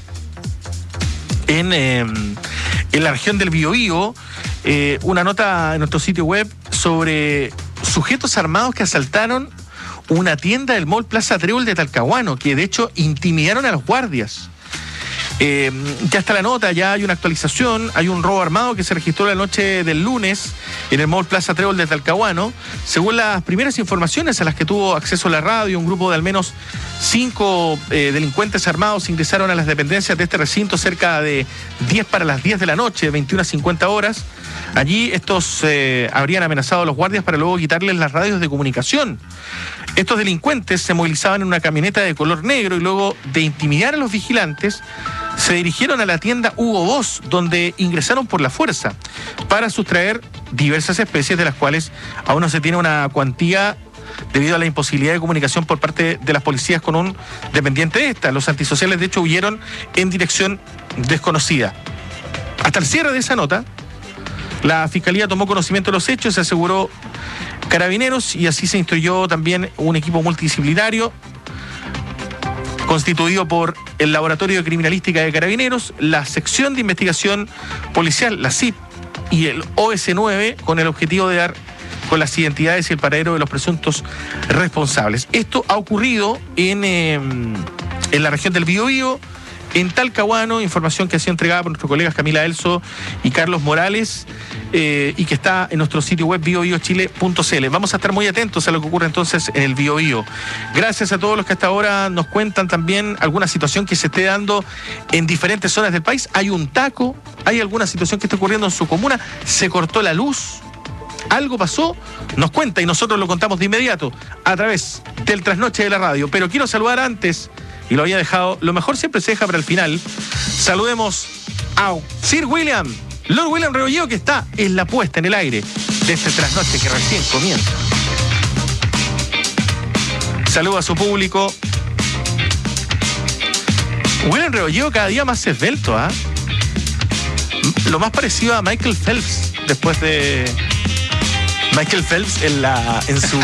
Speaker 3: en, eh, en la región del Biobío, eh, una nota en nuestro sitio web sobre sujetos armados que asaltaron una tienda del Mall Plaza Trébol de Talcahuano, que de hecho intimidaron a los guardias. Eh, ya está la nota, ya hay una actualización, hay un robo armado que se registró la noche del lunes en el Mall Plaza Trébol de Talcahuano. Según las primeras informaciones a las que tuvo acceso la radio, un grupo de al menos cinco eh, delincuentes armados ingresaron a las dependencias de este recinto cerca de diez para las diez de la noche, veintiuna a cincuenta horas. Allí estos eh, habrían amenazado a los guardias para luego quitarles las radios de comunicación. Estos delincuentes se movilizaban en una camioneta de color negro y luego de intimidar a los vigilantes se dirigieron a la tienda Hugo Boss, donde ingresaron por la fuerza para sustraer diversas especies, de las cuales aún no se tiene una cuantía debido a la imposibilidad de comunicación por parte de las policías con un dependiente de esta. Los antisociales, de hecho, huyeron en dirección desconocida. Hasta el cierre de esa nota, la Fiscalía tomó conocimiento de los hechos, se aseguró Carabineros y así se instruyó también un equipo multidisciplinario constituido por el Laboratorio de Criminalística de Carabineros, la Sección de Investigación Policial, la C I P, y el O S nueve, con el objetivo de dar con las identidades y el paradero de los presuntos responsables. Esto ha ocurrido en, eh, en la región del Biobío, en Talcahuano, información que ha sido entregada por nuestros colegas Camila Elso y Carlos Morales, eh, y que está en nuestro sitio web bio bio chile punto c l. Vamos a estar muy atentos a lo que ocurre entonces en el Bio Bio. Gracias a todos los que hasta ahora nos cuentan también alguna situación que se esté dando en diferentes zonas del país. Hay un taco, hay alguna situación que esté ocurriendo en su comuna, se cortó la luz, algo pasó, nos cuenta y nosotros lo contamos de inmediato a través del Trasnoche de la Radio. Pero quiero saludar antes, y lo había dejado, lo mejor siempre se deja para el final. Saludemos a Sir William, Lord William Rebolledo, que está en la puesta en el aire de este Trasnoche que recién comienza. Saludo a su público. William Rebolledo cada día más esbelto, ¿ah? ¿eh? Lo más parecido a Michael Phelps después de Michael Phelps en la en su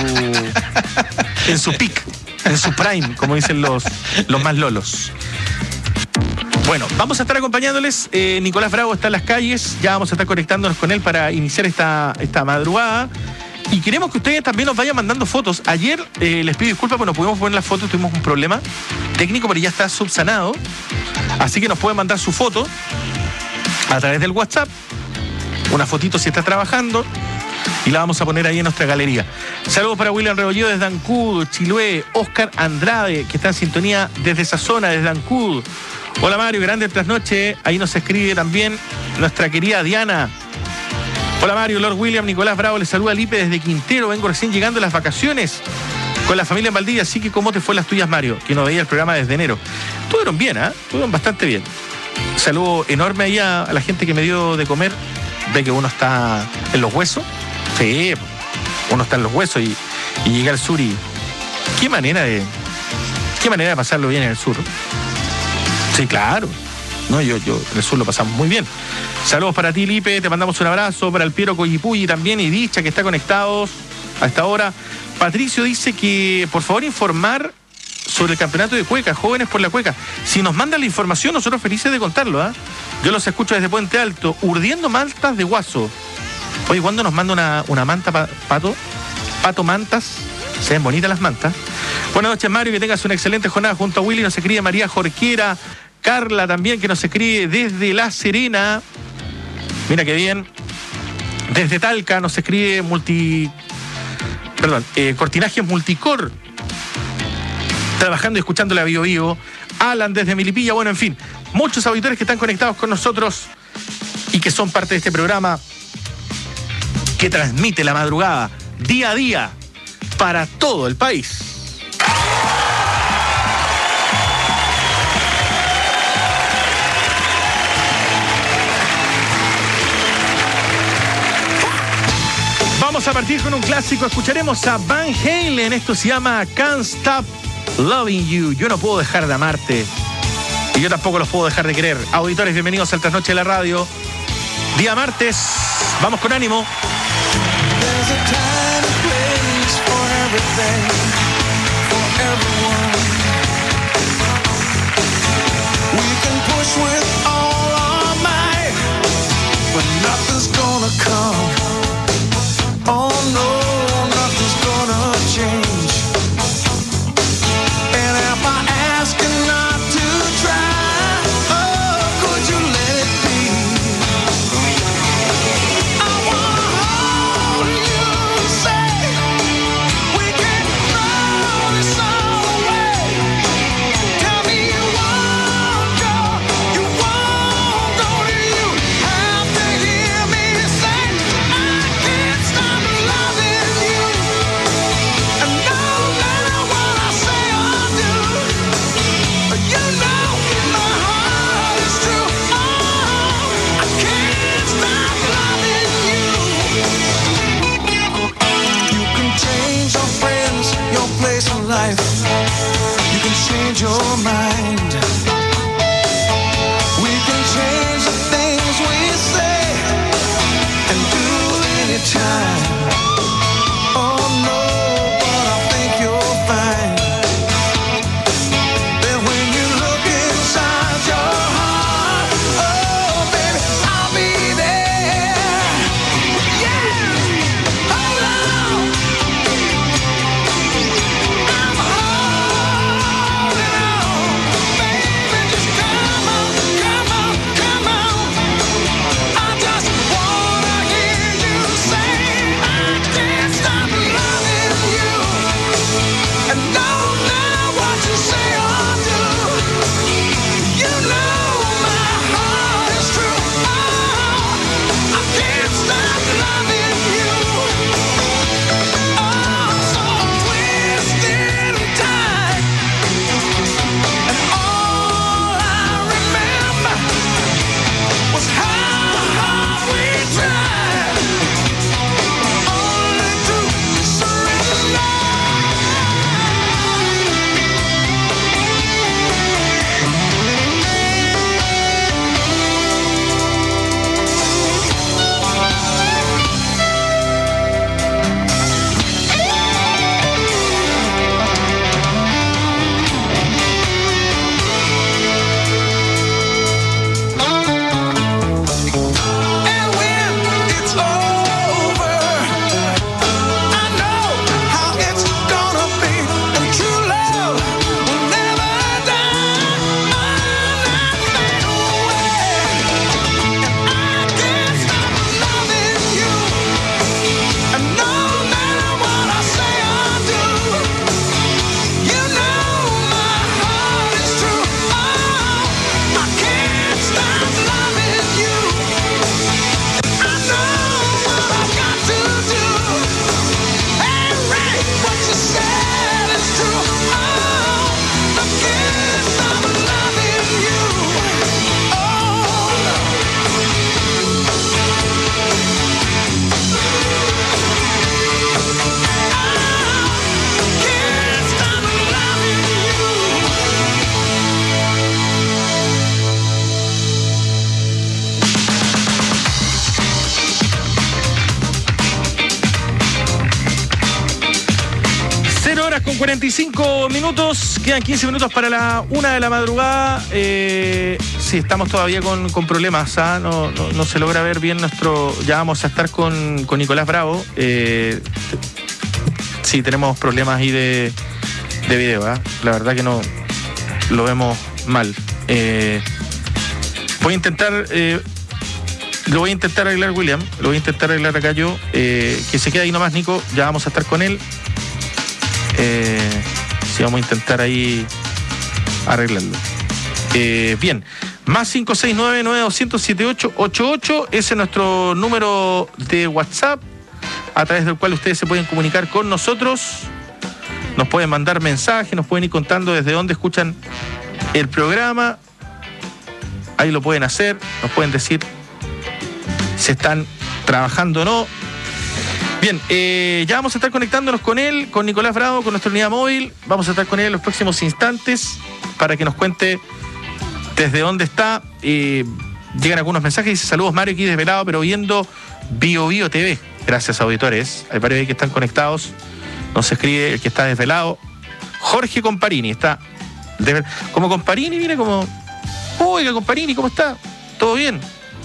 Speaker 3: en su peak, en su prime, como dicen los, los más lolos. Bueno, vamos a estar acompañándoles. Eh, Nicolás Bravo está en las calles. Ya vamos a estar conectándonos con él para iniciar esta, esta madrugada. Y queremos que ustedes también nos vayan mandando fotos. Ayer, eh, les pido disculpas, porque no pudimos poner las fotos, tuvimos un problema técnico, pero ya está subsanado. Así que nos pueden mandar su foto a través del WhatsApp. Una fotito si está trabajando. Y la vamos a poner ahí en nuestra galería. Saludos para William Rebolledo desde Ancud, Chiloé, Oscar Andrade, que está en sintonía desde esa zona, desde Ancud. Hola Mario, grande trasnoche. Ahí nos escribe también nuestra querida Diana. Hola Mario, Lord William, Nicolás Bravo, les saluda Lipe desde Quintero. Vengo recién llegando a las vacaciones con la familia en Valdivia, así que ¿cómo te fue las tuyas, Mario? Que no veía el programa desde enero. Estuvieron bien, ¿ah? ¿eh? Estuvieron bastante bien. Saludo enorme ahí a, a la gente que me dio de comer. Ve que uno está en los huesos. Sí, uno está en los huesos y, y llega al sur y... ¿Qué manera de... qué manera de pasarlo bien en el sur? Sí, claro. No, yo, yo en el sur lo pasamos muy bien. Saludos para ti, Lipe, te mandamos un abrazo. Para el Piero Coyipulli también y Dicha, que está conectados a esta hora. Patricio dice que por favor informar sobre el campeonato de cueca, Jóvenes por la Cueca. Si nos mandan la información, nosotros felices de contarlo, ¿ah? ¿eh? Yo los escucho desde Puente Alto, urdiendo mantas de guaso. Oye, ¿cuándo nos manda una, una manta, pa, Pato? Pato Mantas. Se ven bonitas las mantas. Buenas noches, Mario, que tengas una excelente jornada junto a Willy. Nos escribe María Jorquera. Carla también, que nos escribe desde La Serena. Mira qué bien. Desde Talca nos escribe multi... Perdón, eh, Cortinajes Multicor. Trabajando y escuchando la Bio Bio. Alan desde Milipilla. Bueno, en fin, muchos auditores que están conectados con nosotros y que son parte de este programa que transmite la madrugada día a día para todo el país. Vamos a partir con un clásico. Escucharemos a Van Halen. Esto se llama Can't Stop Loving You. Yo no puedo dejar de amarte. Y yo tampoco los puedo dejar de querer. Auditores, bienvenidos al Trasnoche de la Radio. Día martes. Vamos con ánimo.
Speaker 14: There's a time and place for everything, for everyone. We can push with all our might, but nothing's gonna come. Oh no, nothing's gonna change. And if I ask you not to try, oh, could you let it be? I wanna hold you and say we can throw this all away. Tell me you won't go, you won't
Speaker 3: treinta y cinco minutos, quedan quince minutos para la una de la madrugada. Eh, sí, estamos todavía con, con problemas, ¿ah? no, no, no se logra ver bien nuestro... Ya vamos a estar con, con Nicolás Bravo. Eh, sí, tenemos problemas ahí de, de video, ¿ah? La verdad que no lo vemos mal. Eh, voy a intentar... Eh, Lo voy a intentar arreglar, William. Lo voy a intentar arreglar acá yo. Eh, que se quede ahí nomás, Nico. Ya vamos a estar con él. Eh, sí, vamos a intentar ahí arreglarlo. Eh, bien. Más cinco seis nueve, nueve dos cero cero, siete ocho ocho ocho. Ese es nuestro número de WhatsApp, a través del cual ustedes se pueden comunicar con nosotros. Nos pueden mandar mensajes, nos pueden ir contando desde dónde escuchan el programa. Ahí lo pueden hacer. Nos pueden decir si están trabajando o no. Bien, eh, ya vamos a estar conectándonos con él, con Nicolás Bravo, con nuestra unidad móvil. Vamos a estar con él en los próximos instantes para que nos cuente desde dónde está. Eh, llegan algunos mensajes, dice: saludos Mario, aquí desvelado, pero viendo Bio Bio T V. Gracias, auditores. Hay varios ahí que están conectados. Nos escribe el que está desvelado. Jorge Comparini está desvel... como Comparini, mire, como... Oiga, Comparini, ¿cómo está? ¿Todo bien?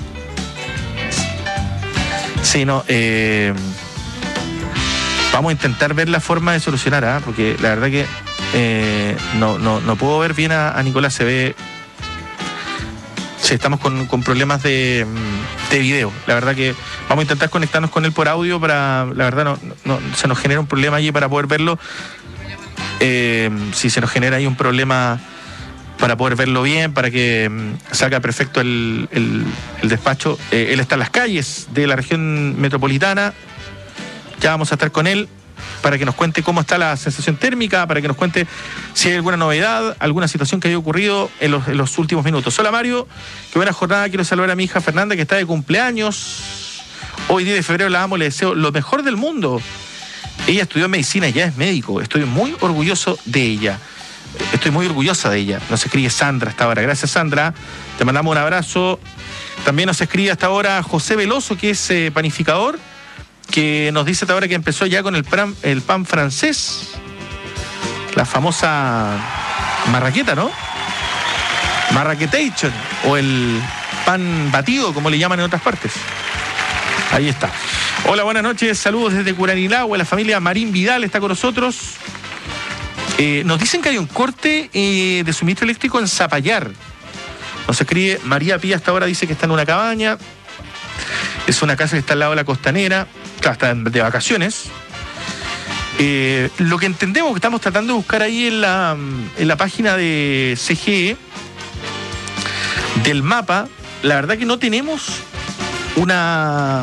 Speaker 3: Sí, no, eh, vamos a intentar ver la forma de solucionar, ¿eh? Porque la verdad que eh, no, no, no puedo ver bien a, a Nicolás, se ve... Sí, estamos con, con problemas de, de video. La verdad que vamos a intentar conectarnos con él por audio para... La verdad no, no se nos genera un problema allí para poder verlo. Eh, si se nos genera ahí un problema para poder verlo bien, para que mm, salga perfecto el, el, el despacho. Eh, él está en las calles de la región metropolitana. Ya vamos a estar con él para que nos cuente cómo está la sensación térmica, para que nos cuente si hay alguna novedad, alguna situación que haya ocurrido en los, en los últimos minutos. Hola Mario, qué buena jornada. Quiero saludar a mi hija Fernanda, que está de cumpleaños. Hoy diez de febrero la amo, le deseo lo mejor del mundo. Ella estudió medicina y ya es médico. Estoy muy orgulloso de ella. Estoy muy orgullosa de ella. Nos escribe Sandra hasta ahora. Gracias, Sandra. Te mandamos un abrazo. También nos escribe hasta ahora José Veloso, que es eh, panificador, que nos dice hasta ahora que empezó ya con el pan, el pan francés, la famosa marraqueta, ¿no? Marraquetation, o el pan batido, como le llaman en otras partes. Ahí está. Hola, buenas noches. Saludos desde Curanilagua. La familia Marín Vidal está con nosotros. Eh, nos dicen que hay un corte eh, de suministro eléctrico en Zapallar. Nos escribe María Pía hasta ahora, dice que está en una cabaña. Es una casa que está al lado de la costanera. Claro, está de vacaciones. Eh, lo que entendemos que estamos tratando de buscar ahí en la, en la página de C G E, del mapa, la verdad que no tenemos una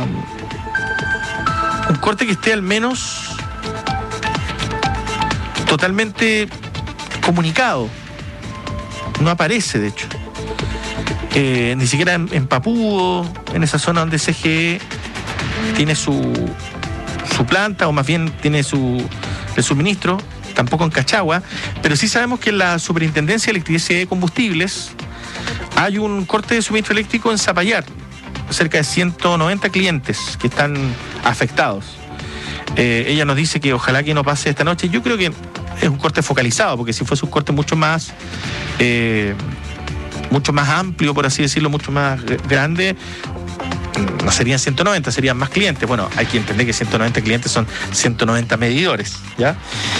Speaker 3: un corte que esté al menos totalmente comunicado. No aparece, de hecho. Eh, ni siquiera en, en Papudo, en esa zona donde C G E tiene su, su planta, o más bien tiene su el suministro, tampoco en Cachagua, pero sí sabemos que en la Superintendencia de Electricidad y Combustibles hay un corte de suministro eléctrico en Zapallar, cerca de ciento noventa clientes que están afectados. Eh, ella nos dice que ojalá que no pase esta noche. Yo creo que es un corte focalizado, porque si fuese un corte mucho más eh, mucho más amplio, por así decirlo, mucho más grande, no serían ciento noventa, serían más clientes. Bueno, hay que entender que ciento noventa clientes son ciento noventa medidores, ¿ya?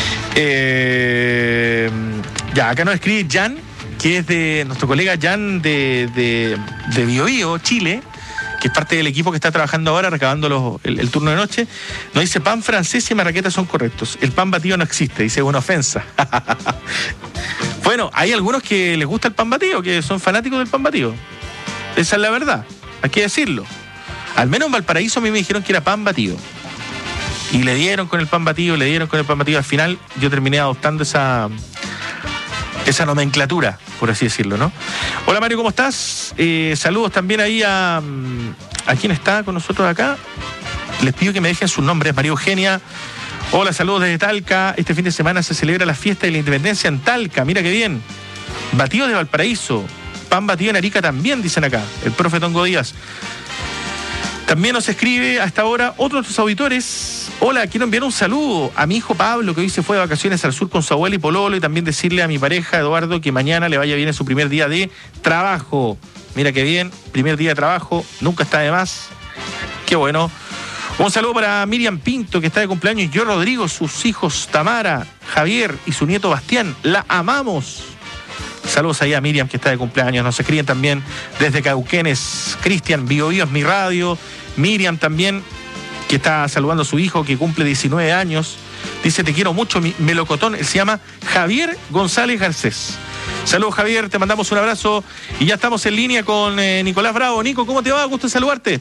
Speaker 3: Eh, ya, acá nos escribe Jan, que es de nuestro colega Jan de, de, de Bio Bio, Chile, que es parte del equipo que está trabajando ahora, recabando los, el, el turno de noche. Nos dice: pan francés y marraqueta son correctos. El pan batido no existe, dice, una ofensa. Bueno, hay algunos que les gusta el pan batido, que son fanáticos del pan batido. Esa es la verdad, hay que decirlo. Al menos en Valparaíso a mí me dijeron que era pan batido. Y le dieron con el pan batido, le dieron con el pan batido. Al final yo terminé adoptando esa... esa nomenclatura, por así decirlo, ¿no? Hola Mario, ¿cómo estás? Eh, saludos también ahí a, a quien está con nosotros acá. Les pido que me dejen sus nombres. María Eugenia. Hola, saludos desde Talca. Este fin de semana se celebra la fiesta de la independencia en Talca. Mira qué bien. Batidos de Valparaíso. Pan batido en Arica también, dicen acá. El profe Tongo Díaz. También nos escribe hasta ahora otro de nuestros auditores. Hola, quiero enviar un saludo a mi hijo Pablo, que hoy se fue de vacaciones al sur con su abuela y pololo, y también decirle a mi pareja Eduardo que mañana le vaya bien en su primer día de trabajo. Mira qué bien, primer día de trabajo, nunca está de más. Qué bueno. Un saludo para Miriam Pinto, que está de cumpleaños, y yo Rodrigo, sus hijos Tamara, Javier y su nieto Bastián. La amamos. Saludos ahí a Miriam, que está de cumpleaños. Nos escriben también desde Cauquenes. Cristian, Bio Bio es mi radio. Miriam también, que está saludando a su hijo, que cumple diecinueve años. Dice, te quiero mucho, mi melocotón. Él se llama Javier González Garcés. Saludos, Javier, te mandamos un abrazo. Y ya estamos en línea con eh, Nicolás Bravo. Nico, ¿cómo te va? Gusto en saludarte.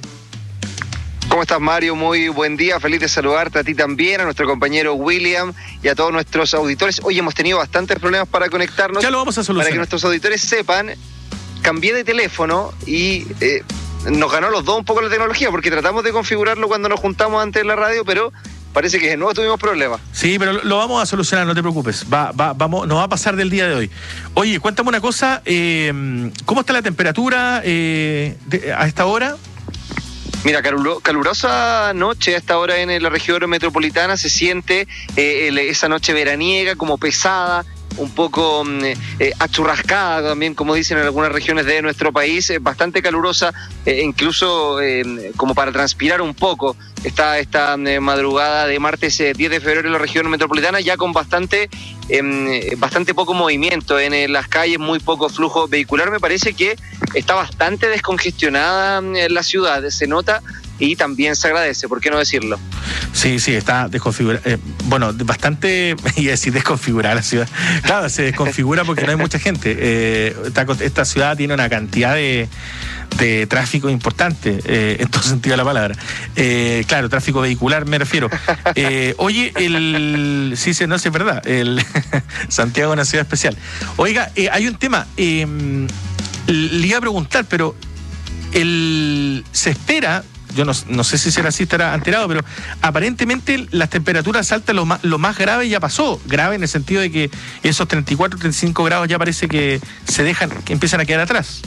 Speaker 15: ¿Cómo estás, Mario? Muy buen día, feliz de saludarte a ti también, a nuestro compañero William y a todos nuestros auditores. Hoy hemos tenido bastantes problemas para conectarnos.
Speaker 3: Ya lo vamos a solucionar.
Speaker 15: Para que nuestros auditores sepan, cambié de teléfono y eh, nos ganó a los dos un poco la tecnología, porque tratamos de configurarlo cuando nos juntamos antes de la radio, pero parece que de nuevo tuvimos problemas.
Speaker 3: Sí, pero lo vamos a solucionar, no te preocupes. Va, va, vamos, nos va a pasar del día de hoy. Oye, cuéntame una cosa, eh, ¿cómo está la temperatura eh, de, a esta hora?
Speaker 15: Mira, calurosa noche a esta hora en la región metropolitana, se siente eh, el, esa noche veraniega como pesada, un poco eh, achurrascada también, como dicen en algunas regiones de nuestro país, eh, bastante calurosa, eh, incluso eh, como para transpirar un poco. Está esta eh, madrugada de martes eh, diez de febrero en la región metropolitana, ya con bastante eh, bastante poco movimiento en eh, las calles, muy poco flujo vehicular. Me parece que está bastante descongestionada eh, la ciudad, se nota y también se agradece, ¿por qué no decirlo?
Speaker 3: Sí, sí, está desconfigurada, eh, bueno, bastante, iba a decir desconfigurada la ciudad. Claro, se desconfigura porque no hay mucha gente. Eh, esta, esta ciudad tiene una cantidad de, de tráfico importante, eh, en todo sentido de la palabra. Eh, claro, tráfico vehicular me refiero. Eh, oye, el sí, sí, no sé, es verdad, el Santiago es una ciudad especial. Oiga, eh, hay un tema, eh, le iba a preguntar, pero el se espera... Yo no, no sé si será así, estará enterado, pero aparentemente las temperaturas altas, lo más, lo más grave ya pasó. Grave en el sentido de que esos treinta y cuatro, treinta y cinco grados ya parece que se dejan, que empiezan a quedar atrás.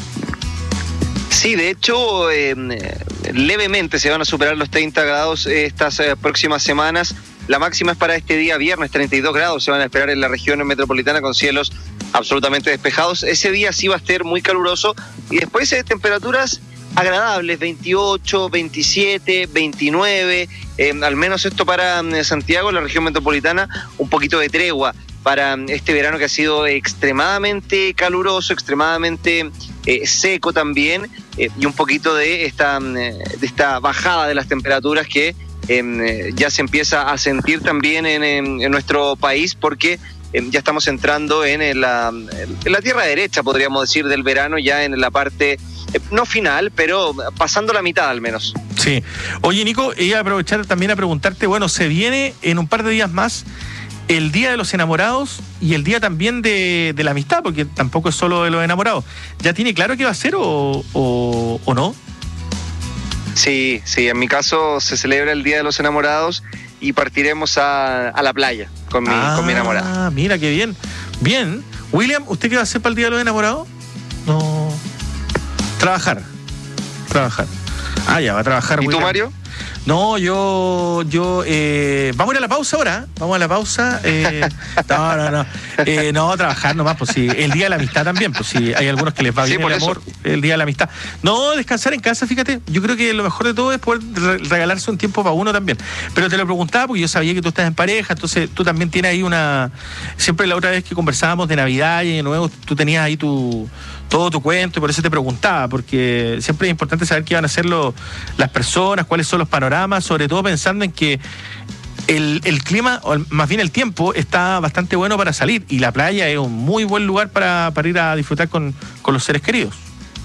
Speaker 15: Sí, de hecho, eh, levemente se van a superar los treinta grados estas eh, próximas semanas. La máxima es para este día viernes, treinta y dos grados se van a esperar en la región metropolitana con cielos absolutamente despejados. Ese día sí va a estar muy caluroso y después de eh, temperaturas agradables, veintiocho, veintisiete, veintinueve, eh, al menos esto para eh, Santiago, la región metropolitana, un poquito de tregua para este verano que ha sido extremadamente caluroso, extremadamente eh, seco también, eh, y un poquito de esta, de esta bajada de las temperaturas que eh, ya se empieza a sentir también en, en, en nuestro país, porque eh, ya estamos entrando en la, en la tierra derecha, podríamos decir, del verano, ya en la parte... no final, pero pasando la mitad al menos.
Speaker 3: Sí. Oye, Nico, iba a aprovechar también a preguntarte, bueno, se viene en un par de días más el Día de los Enamorados y el Día también de, de la Amistad, porque tampoco es solo de los enamorados. ¿Ya tiene claro qué va a ser o, o, o no?
Speaker 15: Sí, sí, en mi caso se celebra el Día de los Enamorados y partiremos a, a la playa con mi,
Speaker 3: ah,
Speaker 15: con mi enamorada.
Speaker 3: Ah, mira, qué bien. Bien. William, ¿usted qué va a hacer para el Día de los Enamorados? No... Trabajar, trabajar. Ah, ya, va a trabajar.
Speaker 15: ¿Y tú, Mario?
Speaker 3: No, yo, yo, eh, vamos a ir a la pausa ahora, vamos a la pausa. Eh, no, no, no, eh, no, trabajar nomás, pues sí, el Día de la Amistad también, pues sí, hay algunos que les va bien sí, el amor, eso. El Día de la Amistad. No, descansar en casa, fíjate, yo creo que lo mejor de todo es poder regalarse un tiempo para uno también. Pero te lo preguntaba porque yo sabía que tú estás en pareja, entonces tú también tienes ahí una... Siempre la otra vez que conversábamos de Navidad y de nuevo, tú tenías ahí tu... todo tu cuento, y por eso te preguntaba, porque siempre es importante saber qué van a hacer lo, las personas, cuáles son los panoramas, sobre todo pensando en que el, el clima, o más bien el tiempo, está bastante bueno para salir, y la playa es un muy buen lugar para, para ir a disfrutar con, con los seres queridos.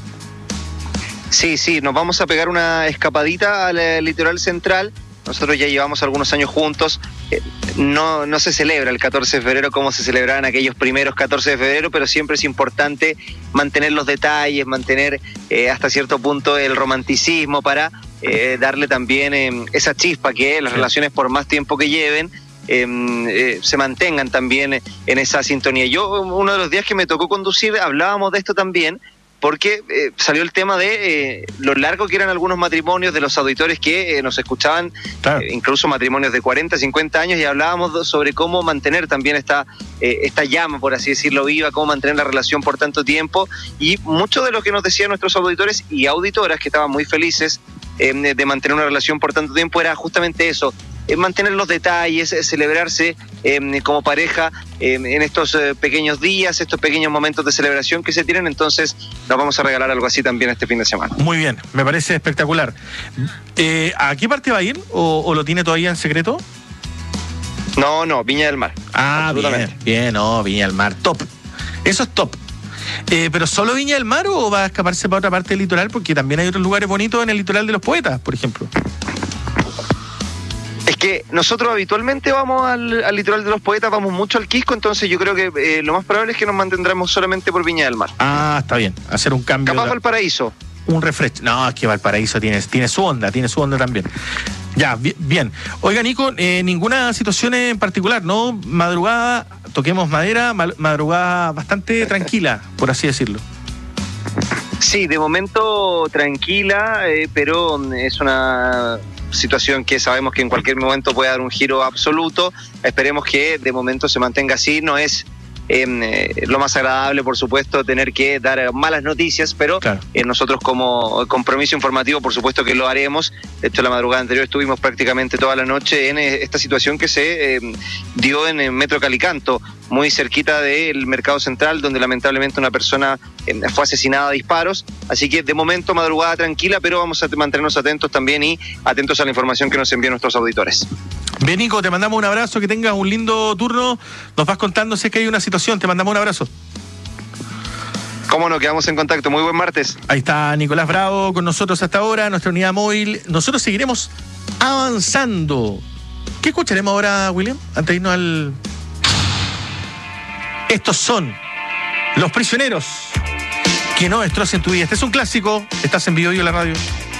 Speaker 15: Sí, sí, nos vamos a pegar una escapadita al litoral central. Nosotros ya llevamos algunos años juntos. Eh, no, no se celebra el catorce de febrero como se celebraban aquellos primeros catorce de febrero, pero siempre es importante mantener los detalles, mantener eh, hasta cierto punto el romanticismo para eh, darle también eh, esa chispa que las sí. relaciones, por más tiempo que lleven, eh, eh, se mantengan también en esa sintonía. Yo, uno de los días que me tocó conducir, hablábamos de esto también, porque eh, salió el tema de eh, lo largo que eran algunos matrimonios de los auditores que eh, nos escuchaban, claro. eh, incluso matrimonios de cuarenta, cincuenta años, y hablábamos sobre cómo mantener también esta, eh, esta llama, por así decirlo, viva, cómo mantener la relación por tanto tiempo, y mucho de lo que nos decían nuestros auditores y auditoras, que estaban muy felices eh, de mantener una relación por tanto tiempo, era justamente eso, eh, mantener los detalles, eh, celebrarse eh, como pareja eh, en estos eh, pequeños días, estos pequeños momentos de celebración que se tienen. Entonces nos vamos a regalar algo así también este fin de semana.
Speaker 3: Muy bien, me parece espectacular. Eh, ¿A qué parte va a ir o, o lo tiene todavía en secreto?
Speaker 15: No, no, Viña del Mar.
Speaker 3: Ah, bien, bien, no, Viña del Mar, top. Eso es top. Eh, ¿Pero solo Viña del Mar o va a escaparse para otra parte del litoral? Porque también hay otros lugares bonitos en el litoral de los Poetas, por ejemplo.
Speaker 15: Es que nosotros habitualmente vamos al, al litoral de los Poetas, vamos mucho al Quisco, entonces yo creo que eh, lo más probable es que nos mantendremos solamente por Viña del Mar.
Speaker 3: Ah, está bien, hacer un cambio.
Speaker 15: Capaz Valparaíso.
Speaker 3: Un refresh. No, es que Valparaíso tiene, tiene su onda, tiene su onda también. Ya, bien. Oiga, Nico, eh, ninguna situación en particular, ¿no? Madrugada, toquemos madera, madrugada bastante tranquila, por así decirlo.
Speaker 15: Sí, de momento tranquila, eh, pero es una situación que sabemos que en cualquier momento puede dar un giro absoluto. Esperemos que de momento se mantenga así. No es eh, lo más agradable, por supuesto, tener que dar malas noticias, pero claro. eh, nosotros como compromiso informativo, por supuesto que lo haremos. De hecho, la madrugada anterior estuvimos prácticamente toda la noche en esta situación que se eh, dio en el Metro Calicanto, muy cerquita del Mercado Central, donde lamentablemente una persona eh, fue asesinada a disparos. Así que de momento madrugada tranquila, pero vamos a mantenernos atentos también y atentos a la información que nos envían nuestros auditores.
Speaker 3: Bien, Nico, te mandamos un abrazo, que tengas un lindo turno. Nos vas contando si es que hay una situación, te mandamos un abrazo.
Speaker 15: Cómo no, quedamos en contacto. Muy buen martes.
Speaker 3: Ahí está Nicolás Bravo con nosotros hasta ahora, nuestra unidad móvil. Nosotros seguiremos avanzando. ¿Qué escucharemos ahora, William? Antes de irnos al... Estos son Los Prisioneros. Que no destrocen tu vida. Este es un clásico. Estás en Bio Bio, la radio.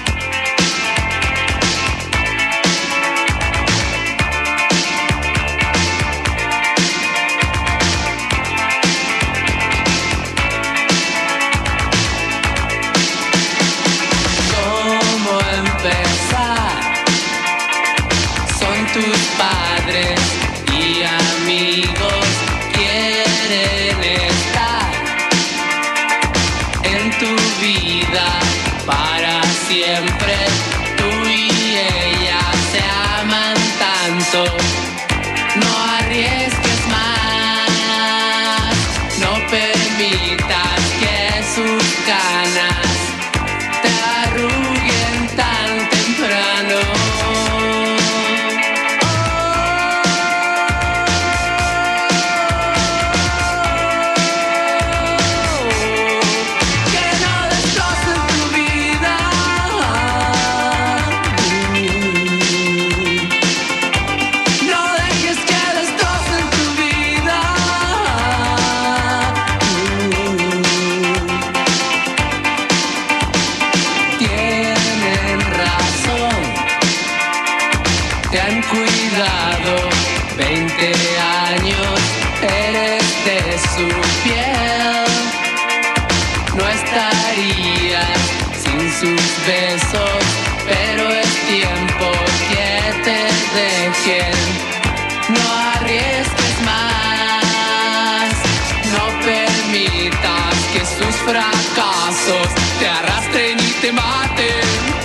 Speaker 14: ¿Cómo empezar? Son tus padres y amigos. Quieren estar en tu vida para siempre. Tú y ella se aman tanto. No arriesgues más. No permitas que sus canas te arruguen tan temprano. veinte años, eres de su piel. No estarías sin sus besos, pero es tiempo que te dejen. No arriesgues más, no permitas que sus fracasos te arrastren y te maten.